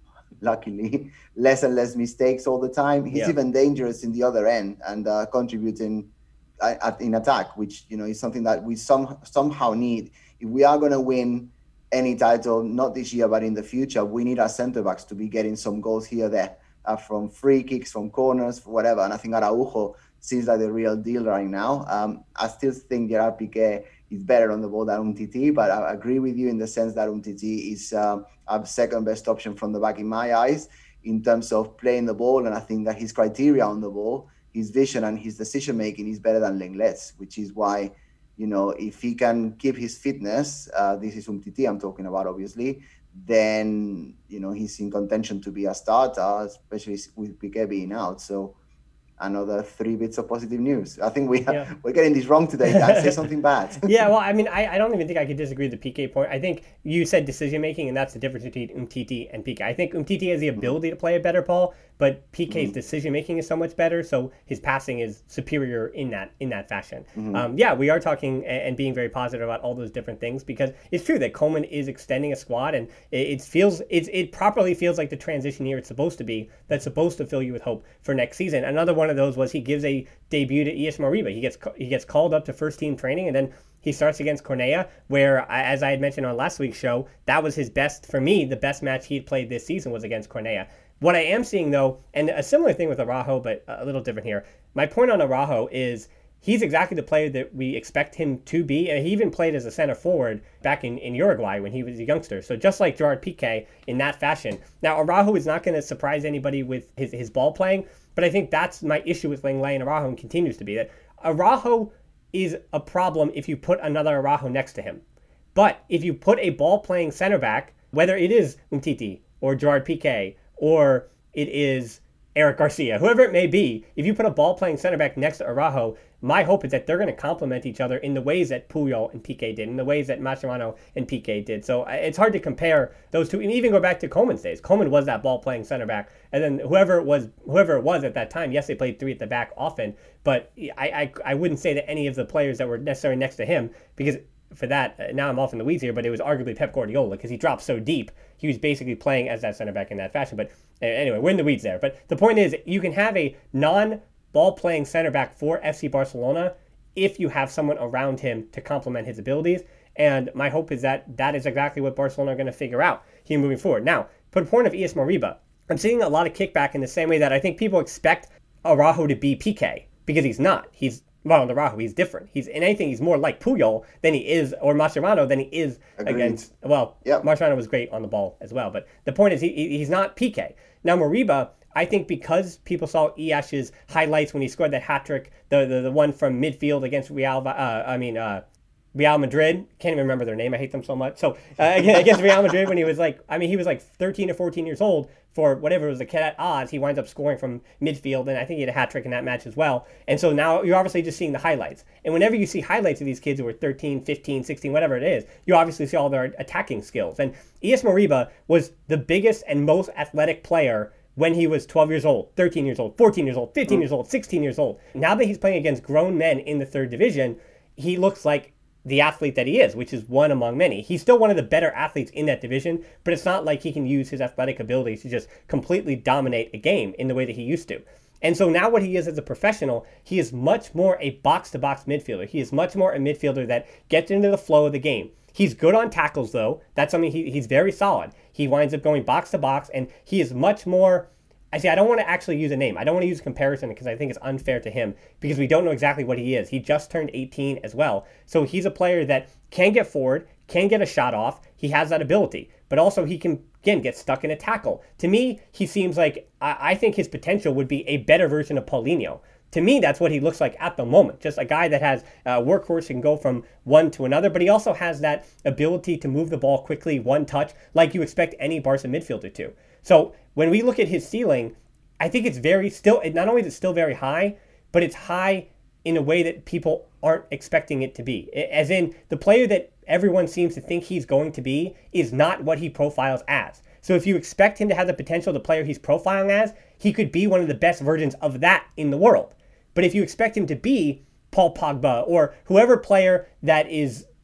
luckily, less and less mistakes all the time. He's Yeah. even dangerous in the other end and uh, contributing uh, at, in attack, which, you know, is something that we some, somehow need. If we are going to win any title, not this year, but in the future, we need our centre backs to be getting some goals here or there, uh, from free kicks, from corners, whatever. And I think Araujo seems like the real deal right now. Um, I still think Gerard Piqué is better on the ball than Umtiti, but I agree with you in the sense that Umtiti is um, a second best option from the back in my eyes in terms of playing the ball. And I think that his criteria on the ball, his vision and his decision making is better than Lenglet's, which is why, you know, if he can keep his fitness, uh, this is Umtiti I'm talking about, obviously, then, you know, he's in contention to be a starter, especially with Piqué being out. So another three bits of positive news. I think we Yeah. we're getting this wrong today, Dan. Say something bad. Yeah, well, I mean, I, I don't even think I could disagree with the P K point. I think you said decision-making, and that's the difference between Umtiti and P K. I think Umtiti has the ability to play a better ball, but P K's mm-hmm. decision-making is so much better, so his passing is superior in that in that fashion. Mm-hmm. Um, yeah, we are talking and, and being very positive about all those different things, because it's true that Koeman is extending a squad, and it, it feels it's, it properly feels like the transition year it's supposed to be, that's supposed to fill you with hope for next season. Another one of those was he gives a debut to Ias Moriba. He gets he gets called up to first team training, and then he starts against Cornellà, where, as I had mentioned on last week's show, that was his best, for me, the best match he had played this season was against Cornellà. What I am seeing, though, and a similar thing with Araujo, but a little different here, my point on Araujo is he's exactly the player that we expect him to be. And he even played as a center forward back in, in Uruguay when he was a youngster. So just like Gerard Piqué in that fashion. Now, Araujo is not going to surprise anybody with his, his ball playing, but I think that's my issue with Lenglet and Araujo, and continues to be that Araujo is a problem if you put another Araujo next to him. But if you put a ball-playing center back, whether it is Umtiti or Gerard Piqué or it is Eric Garcia, whoever it may be, if you put a ball-playing center back next to Araujo, my hope is that they're going to complement each other in the ways that Puyol and Piqué did, in the ways that Mascherano and Piqué did. So it's hard to compare those two, and even go back to Koeman's days. Koeman was that ball-playing center back, and then whoever it was, whoever it was at that time, yes, they played three at the back often, but I, I, I wouldn't say that any of the players that were necessarily next to him, because for that, now I'm off in the weeds here, but it was arguably Pep Guardiola, because he dropped so deep, he was basically playing as that center back in that fashion. But anyway, we're in the weeds there. But the point is, you can have a non-ball-playing center back for F C Barcelona if you have someone around him to complement his abilities. And my hope is that that is exactly what Barcelona are going to figure out here moving forward. Now, for the point of Ias Moriba, I'm seeing a lot of kickback in the same way that I think people expect Araujo to be Piqué, because he's not. He's Well, Araujo, he's different. He's in anything, he's more like Puyol than he is, or Mascherano than he is Agreed. against. Well, yep. Mascherano was great on the ball as well, but the point is, he he's not Piqué. Now, Moriba, I think because people saw Ias's highlights when he scored that hat trick, the, the the one from midfield against Real, uh, I mean. Uh, Real Madrid, can't even remember their name. I hate them so much. So uh, against Real Madrid, when he was like, I mean, he was like thirteen or fourteen years old for whatever it was, a kid at odds. He winds up scoring from midfield, and I think he had a hat trick in that match as well. And so now you're obviously just seeing the highlights. And whenever you see highlights of these kids who are thirteen, fifteen, sixteen, whatever it is, you obviously see all their attacking skills. And Ias Moriba was the biggest and most athletic player when he was twelve years old, thirteen years old, fourteen years old, fifteen years old, sixteen years old. Now that he's playing against grown men in the third division, he looks like the athlete that he is, which is one among many. He's still one of the better athletes in that division, but it's not like he can use his athletic abilities to just completely dominate a game in the way that he used to. And so now what he is as a professional, he is much more a box-to-box midfielder. He is much more a midfielder that gets into the flow of the game. He's good on tackles, though. That's something he, he's very solid. He winds up going box-to-box, and he is much more... I see, I don't want to actually use a name. I don't want to use a comparison because I think it's unfair to him because we don't know exactly what he is. He just turned eighteen as well. So he's a player that can get forward, can get a shot off. He has that ability. But also he can, again, get stuck in a tackle. To me, he seems like, I, I think his potential would be a better version of Paulinho. To me, that's what he looks like at the moment. Just a guy that has a workhorse, can go from one to another, but he also has that ability to move the ball quickly, one touch, like you expect any Barca midfielder to. So when we look at his ceiling, I think it's very still, not only is it still very high, but it's high in a way that people aren't expecting it to be. As in, the player that everyone seems to think he's going to be is not what he profiles as. So if you expect him to have the potential of the player he's profiling as, he could be one of the best versions of that in the world. But if you expect him to be Paul Pogba or whoever player that is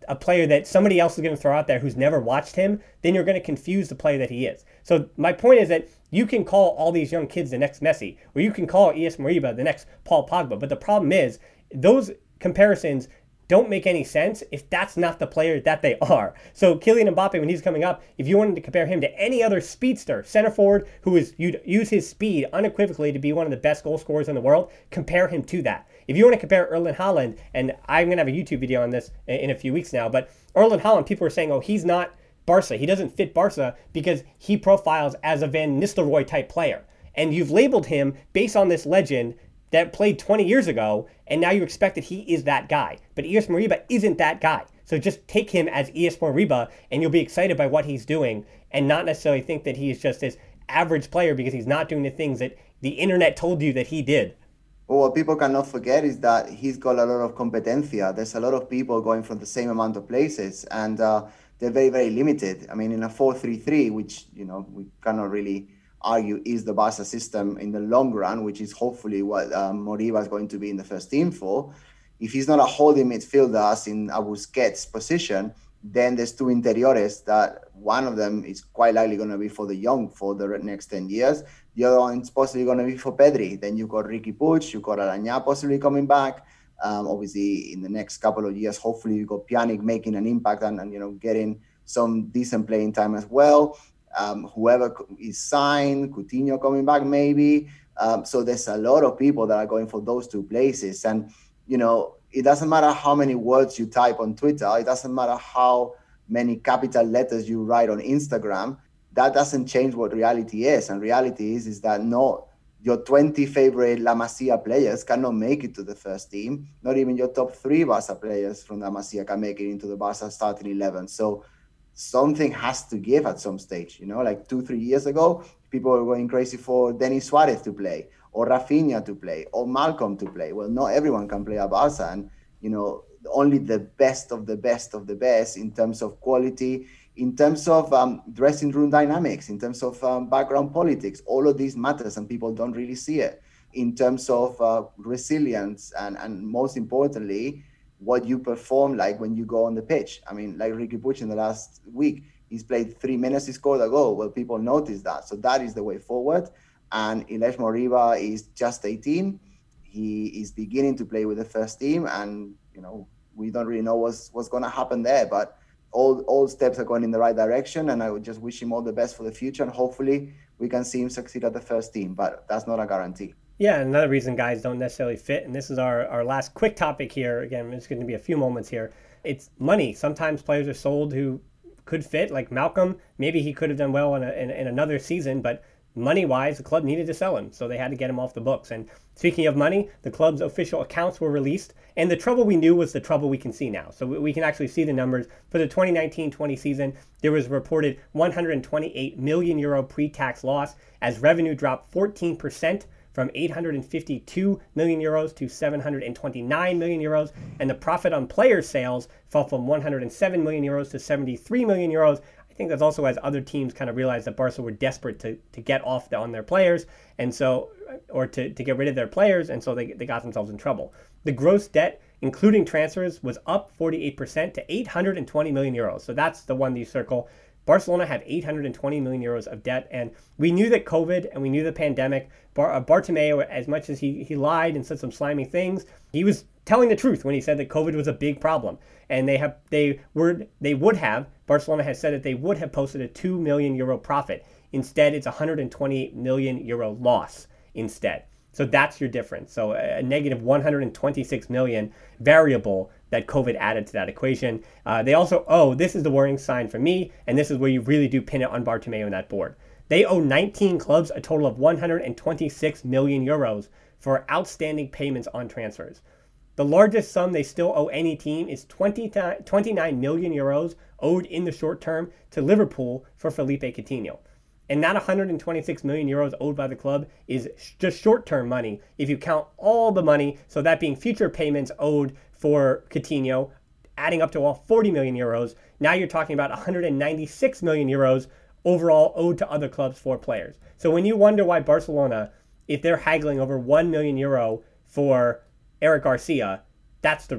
a player that somebody else is going to throw out there who's never watched him, then you're going to confuse the player that he is. So my point is that you can call all these young kids the next Messi, or you can call Ias Moriba the next Paul Pogba. But the problem is those comparisons don't make any sense if that's not the player that they are. So Kylian Mbappe, when he's coming up, if you wanted to compare him to any other speedster, center forward, who is, you'd use his speed unequivocally to be one of the best goal scorers in the world, compare him to that. If you want to compare Erling Haaland, and I'm going to have a YouTube video on this in a few weeks now, but Erling Haaland, people are saying, oh, he's not Barca. He doesn't fit Barca because he profiles as a Van Nistelrooy type player. And you've labeled him based on this legend that played twenty years ago, and now you expect that he is that guy. But Ias Moriba isn't that guy. So just take him as Ias Moriba, and you'll be excited by what he's doing, and not necessarily think that he is just this average player because he's not doing the things that the internet told you that he did. Well, what people cannot forget is that he's got a lot of competencia. There's a lot of people going from the same amount of places, and uh, they're very, very limited. I mean, in a four three three, which, you know, we cannot really argue is the Barca system in the long run, which is hopefully what um, Moriba is going to be in the first team for. If he's not a holding midfielder as in a Busquets position, then there's two interiores that one of them is quite likely going to be for the young for the next ten years. The other one is possibly going to be for Pedri. Then you've got Riqui Puig, you've got Aranya possibly coming back. Um, obviously, in the next couple of years, hopefully you've got Pjanic making an impact and, and you know getting some decent playing time as well. Um, whoever is signed, Coutinho coming back maybe. Um, so there's a lot of people that are going for those two places. And, you know, it doesn't matter how many words you type on Twitter. It doesn't matter how many capital letters you write on Instagram. That doesn't change what reality is. And reality is, is that no, your twenty favorite La Masia players cannot make it to the first team. Not even your top three Barca players from La Masia can make it into the Barca starting eleven. So something has to give at some stage, you know, like two, three years ago, people were going crazy for Denis Suarez to play, or Rafinha to play, or Malcolm to play. Well, not everyone can play at Barca, and, you know, only the best of the best of the best in terms of quality, in terms of um, dressing room dynamics, in terms of um, background politics. All of these matters, and people don't really see it. In terms of uh, resilience, and, and most importantly, what you perform like when you go on the pitch. I mean, like Riqui Puig in the last week, he's played three minutes, he scored a goal. Well, people notice that. So that is the way forward. And Ias Moriba is just eighteen. He is beginning to play with the first team. And, you know, we don't really know what's, what's going to happen there. But all, all steps are going in the right direction. And I would just wish him all the best for the future. And hopefully we can see him succeed at the first team. But that's not a guarantee. Yeah, another reason guys don't necessarily fit, and this is our, our last quick topic here. Again, it's going to be a few moments here. It's money. Sometimes players are sold who could fit, like Malcolm. Maybe he could have done well in, a, in, in another season, but money-wise, the club needed to sell him, so they had to get him off the books. And speaking of money, the club's official accounts were released, and the trouble we knew was the trouble we can see now. So we can actually see the numbers. For the twenty nineteen twenty season, there was a reported one hundred twenty-eight million euro pre-tax loss as revenue dropped fourteen percent from eight hundred fifty-two million euros to seven hundred twenty-nine million euros, and the profit on player sales fell from one hundred seven million euros to seventy-three million euros. I think that's also as other teams kind of realized that Barca were desperate to, to get off the, on their players, and so, or to, to get rid of their players, and so they, they got themselves in trouble. The gross debt, including transfers, was up forty-eight percent to eight hundred twenty million euros. So that's the one you circle. Barcelona had eight hundred twenty million euros of debt, and we knew that COVID and we knew the pandemic. Bar- uh, Bartomeu, as much as he, he lied and said some slimy things, he was telling the truth when he said that COVID was a big problem. And they have they were they would have Barcelona has said that they would have posted a two million euro profit. Instead, it's a one hundred twenty-eight million euro loss instead. So that's your difference. So a negative one hundred twenty-six million variable that COVID added to that equation. Uh, they also owe, this is the worrying sign for me, and this is where you really do pin it on Bartomeu on that board. They owe nineteen clubs a total of one hundred twenty-six million euros for outstanding payments on transfers. The largest sum they still owe any team is twenty-nine million euros owed in the short term to Liverpool for Felipe Coutinho. And that one hundred twenty-six million euros owed by the club is just short-term money if you count all the money, so that being future payments owed for Coutinho, adding up to all forty million euros. Now you're talking about one hundred ninety-six million euros overall owed to other clubs for players. So when you wonder why Barcelona, if they're haggling over one million euro for Eric Garcia, that's the reason.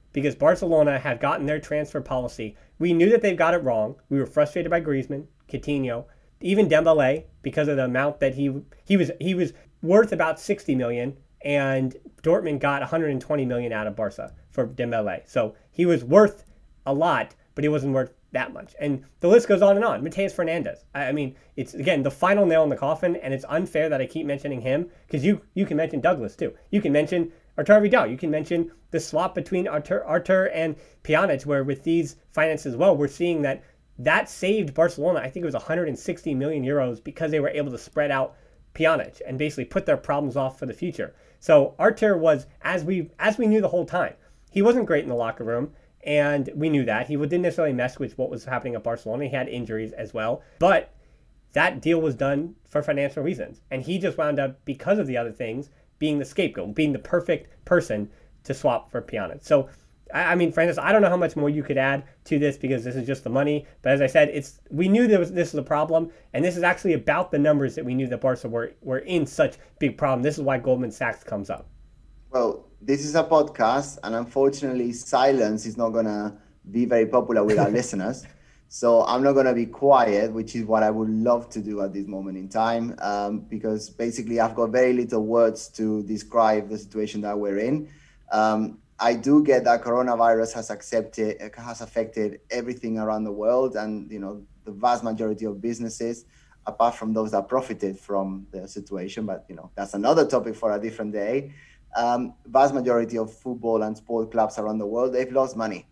because Barcelona had gotten their transfer policy. We knew that they've got it wrong. We were frustrated by Griezmann, Coutinho, even Dembélé, because of the amount that he he was he was worth about sixty million, and Dortmund got one hundred twenty million out of Barca for Dembélé. So he was worth a lot, but he wasn't worth that much. And the list goes on and on. Mateus Fernandes. I mean, it's, again, the final nail in the coffin, and it's unfair that I keep mentioning him, because you you can mention Douglas, too. You can mention Artur Vidal. You can mention the swap between Artur, Artur and Pjanic, where with these finances as well, we're seeing that that saved Barcelona, I think it was one hundred sixty million euros, because they were able to spread out Pjanic and basically put their problems off for the future. So Artur was, as we as we knew the whole time, he wasn't great in the locker room, and we knew that. He didn't necessarily mess with what was happening at Barcelona. He had injuries as well. But that deal was done for financial reasons. And he just wound up, because of the other things, being the scapegoat, being the perfect person to swap for Pjanic. So, I mean, Francis, I don't know how much more you could add to this, because this is just the money. But as I said, it's we knew there was, this was a problem. And this is actually about the numbers that we knew that Barca were, were in such big problem. This is why Goldman Sachs comes up. Well, this is a podcast, and unfortunately, silence is not going to be very popular with our listeners. So I'm not going to be quiet, which is what I would love to do at this moment in time, um, because basically I've got very little words to describe the situation that we're in. Um, I do get that coronavirus has accepted, has affected everything around the world, and you know the vast majority of businesses, apart from those that profited from the situation. But you know that's another topic for a different day. Um, vast majority of football and sport clubs around the world, they've lost money.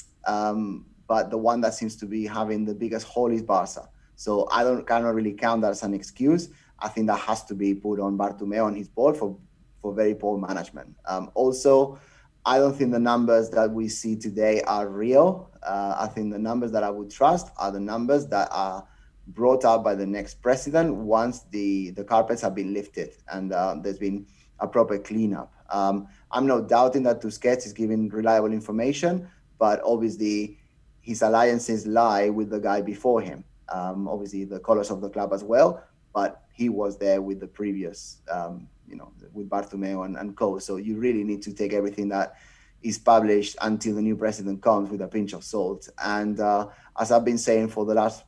Um, but the one that seems to be having the biggest hole is Barca. So I don't cannot really count that as an excuse. I think that has to be put on Bartomeu and his board for, for very poor management. Um, also, I don't think the numbers that we see today are real. Uh, I think the numbers that I would trust are the numbers that are brought up by the next president once the, the carpets have been lifted and uh, there's been a proper cleanup. Um, I'm not doubting that Tusquets is giving reliable information, but obviously his alliances lie with the guy before him. Um, obviously the colors of the club as well, but he was there with the previous, um, you know, with Bartomeu and, and co. So you really need to take everything that is published until the new president comes with a pinch of salt. And uh, as I've been saying for the last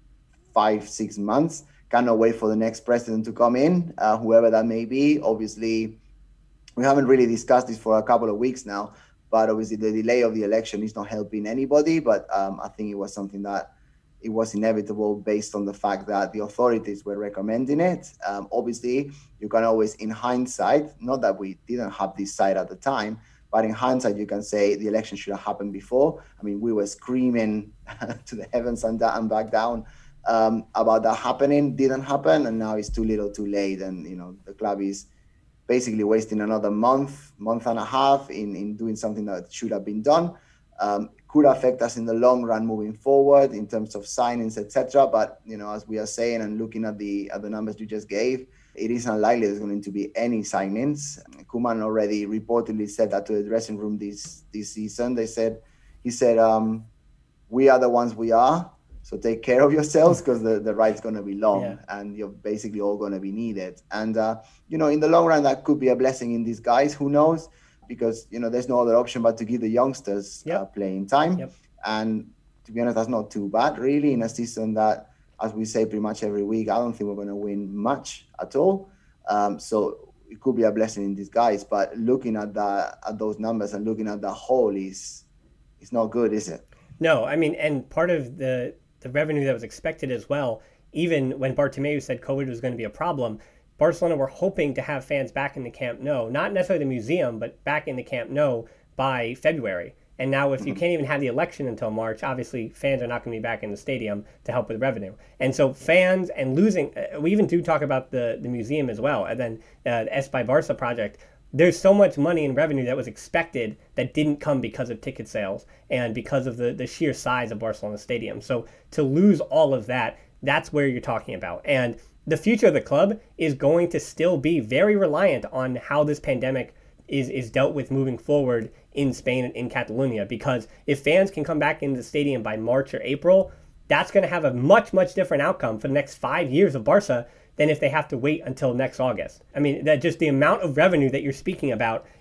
five, six months, cannot wait for the next president to come in, uh, whoever that may be. Obviously, we haven't really discussed this for a couple of weeks now, but obviously the delay of the election is not helping anybody. But um, I think it was something that it was inevitable based on the fact that the authorities were recommending it. Um, obviously, you can always, in hindsight, not that we didn't have this side at the time, but in hindsight, you can say the election should have happened before. I mean, we were screaming to the heavens and, da- and back down um, about that happening. Didn't happen, and now it's too little, too late. And you know, the club is basically wasting another month, month and a half in, in doing something that should have been done. Um, could affect us in the long run moving forward in terms of signings, et cetera. But you know, as we are saying and looking at the at the numbers you just gave, it is unlikely there's going to be any signings. Koeman already reportedly said that to the dressing room this this season. They said he said, um, "We are the ones we are. So take care of yourselves because the, the ride's going to be long yeah. and you're basically all going to be needed." And, uh, you know, in the long run, that could be a blessing in disguise. Who knows? Because, you know, there's no other option but to give the youngsters yep. uh, playing time. Yep. And to be honest, that's not too bad, really, in a season that, as we say pretty much every week, I don't think we're going to win much at all. Um, so it could be a blessing in disguise. But looking at that, at those numbers and looking at the whole is, it's not good, is it? No, I mean, and part of the... the revenue that was expected as well, even when Bartomeu said COVID was going to be a problem, Barcelona were hoping to have fans back in the Camp Nou, not necessarily the museum, but back in the Camp Nou by February. And now if you can't even have the election until March, obviously fans are not going to be back in the stadium to help with revenue. And so fans and losing, uh, we even do talk about the, the museum as well, and then uh, the Espai Barça project. There's so much money in revenue that was expected that didn't come because of ticket sales and because of the, the sheer size of Barcelona Stadium. So to lose all of that, that's where you're talking about. And the future of the club is going to still be very reliant on how this pandemic is, is dealt with moving forward in Spain and in Catalonia. Because if fans can come back into the stadium by March or April, that's going to have a much, much different outcome for the next five years of Barca than if they have to wait until next August. I mean, that just the amount of revenue that you're speaking about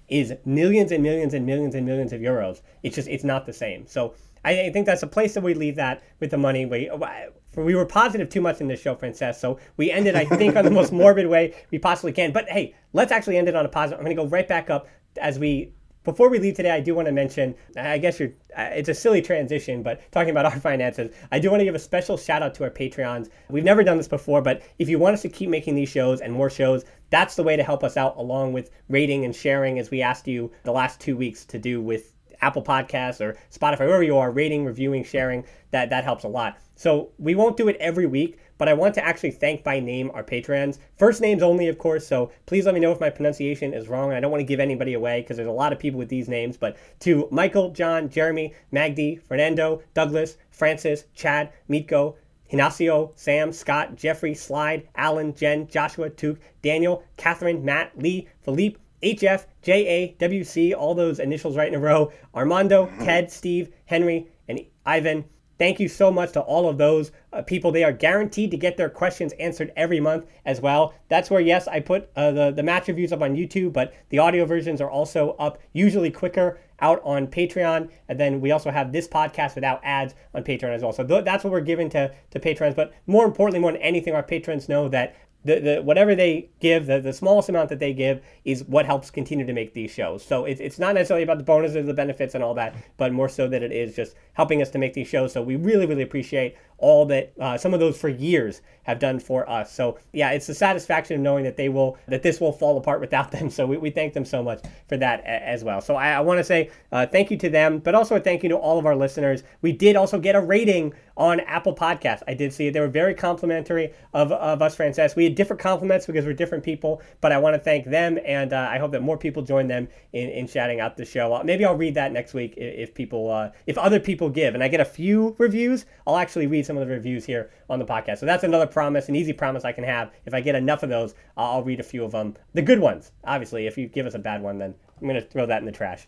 is millions and millions and millions and millions of euros. It's just, it's not the same. So I think that's a place that we leave that with the money. We we were positive too much in this show, Frances, so we ended, I think, on the most morbid way we possibly can. But hey, let's actually end it on a positive. I'm going to go right back up as we, before we leave today, I do want to mention, I guess you're, it's a silly transition, but talking about our finances, I do want to give a special shout out to our Patreons. We've never done this before, but if you want us to keep making these shows and more shows, that's the way to help us out, along with rating and sharing, as we asked you the last two weeks to do with Apple Podcasts or Spotify, wherever you are, rating, reviewing, sharing, that, that helps a lot. So we won't do it every week, but I want to actually thank by name our patrons. First names only, of course, so please let me know if my pronunciation is wrong. I don't want to give anybody away because there's a lot of people with these names, but to Michael, John, Jeremy, Magdi, Fernando, Douglas, Francis, Chad, Mitko, Hinacio, Sam, Scott, Jeffrey, Slide, Alan, Jen, Joshua, Tuke, Daniel, Catherine, Matt, Lee, Philippe, H F, J A, W C, all those initials right in a row, Armando, Ted, Steve, Henry, and Ivan. Thank you so much to all of those uh, people. They are guaranteed to get their questions answered every month as well. That's where, yes, I put uh, the, the match reviews up on YouTube, but the audio versions are also up, usually quicker, out on Patreon. And then we also have this podcast without ads on Patreon as well. So th- that's what we're giving to, to patrons. But more importantly, more than anything, our patrons know that The, the whatever they give, the, the smallest amount that they give is what helps continue to make these shows. So it's it's not necessarily about the bonuses, the benefits, and all that, but more so that it is just helping us to make these shows. So we really, really appreciate all that uh, some of those for years have done for us. So yeah, it's the satisfaction of knowing that they will, that this will fall apart without them. So we, we thank them so much for that a, as well. So I, I want to say uh, thank you to them, but also a thank you to all of our listeners. We did also get a rating on Apple Podcasts. I did see it. They were very complimentary of, of us, Frances. We had different compliments because we're different people, but I want to thank them, and uh, I hope that more people join them in, in shouting out the show. Maybe I'll read that next week if, if people, uh, if other people give, and I get a few reviews, I'll actually read some of the reviews here on the podcast. So that's another promise, an easy promise I can have. If I get enough of those, I'll, I'll read a few of them. The good ones, obviously. If you give us a bad one, then I'm going to throw that in the trash.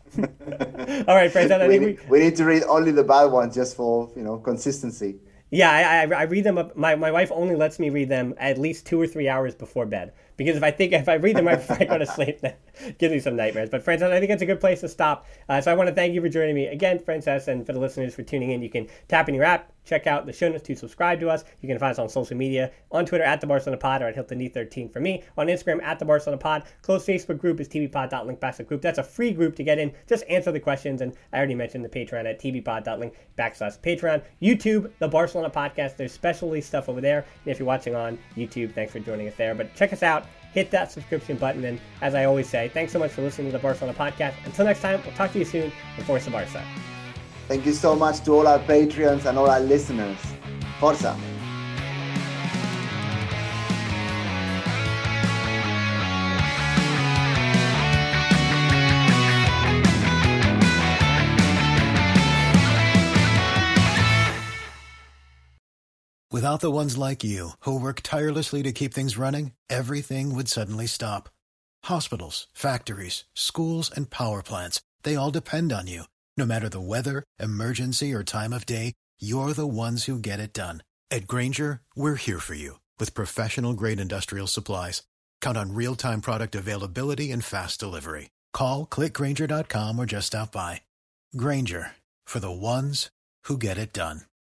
All right, Frances. we, we, we need to read only the bad ones just for, you know, consistency. Yeah, I, I I read them up. My my wife only lets me read them at least two or three hours before bed, because if I think if I read them right before I go to sleep, then it gives me some nightmares. But Frances, I think it's a good place to stop. Uh, so I want to thank you for joining me again, Frances, and for the listeners for tuning in. You can tap in your app, check out the show notes to subscribe to us. You can find us on social media, on Twitter at the Barcelona Pod, or at Hilton E thirteen for me, on Instagram at the Barcelona Pod. Closed Facebook group is tvpod dot link backslash group. That's a free group to get in. Just answer the questions, and I already mentioned the Patreon at tvpod dot link backslash Patreon. YouTube, the Barcelona Podcast. There's specialty stuff over there. And if you're watching on YouTube, thanks for joining us there. But check us out. Hit that subscription button. And as I always say, thanks so much for listening to the Barcelona Podcast. Until next time, we'll talk to you soon. And Forza Barca. Thank you so much to all our Patreons and all our listeners. Forza. Without the ones like you, who work tirelessly to keep things running, everything would suddenly stop. Hospitals, factories, schools, and power plants, they all depend on you. No matter the weather, emergency, or time of day, you're the ones who get it done. At Grainger, we're here for you with professional-grade industrial supplies. Count on real-time product availability and fast delivery. Call, click Grainger dot com, or just stop by. Grainger, for the ones who get it done.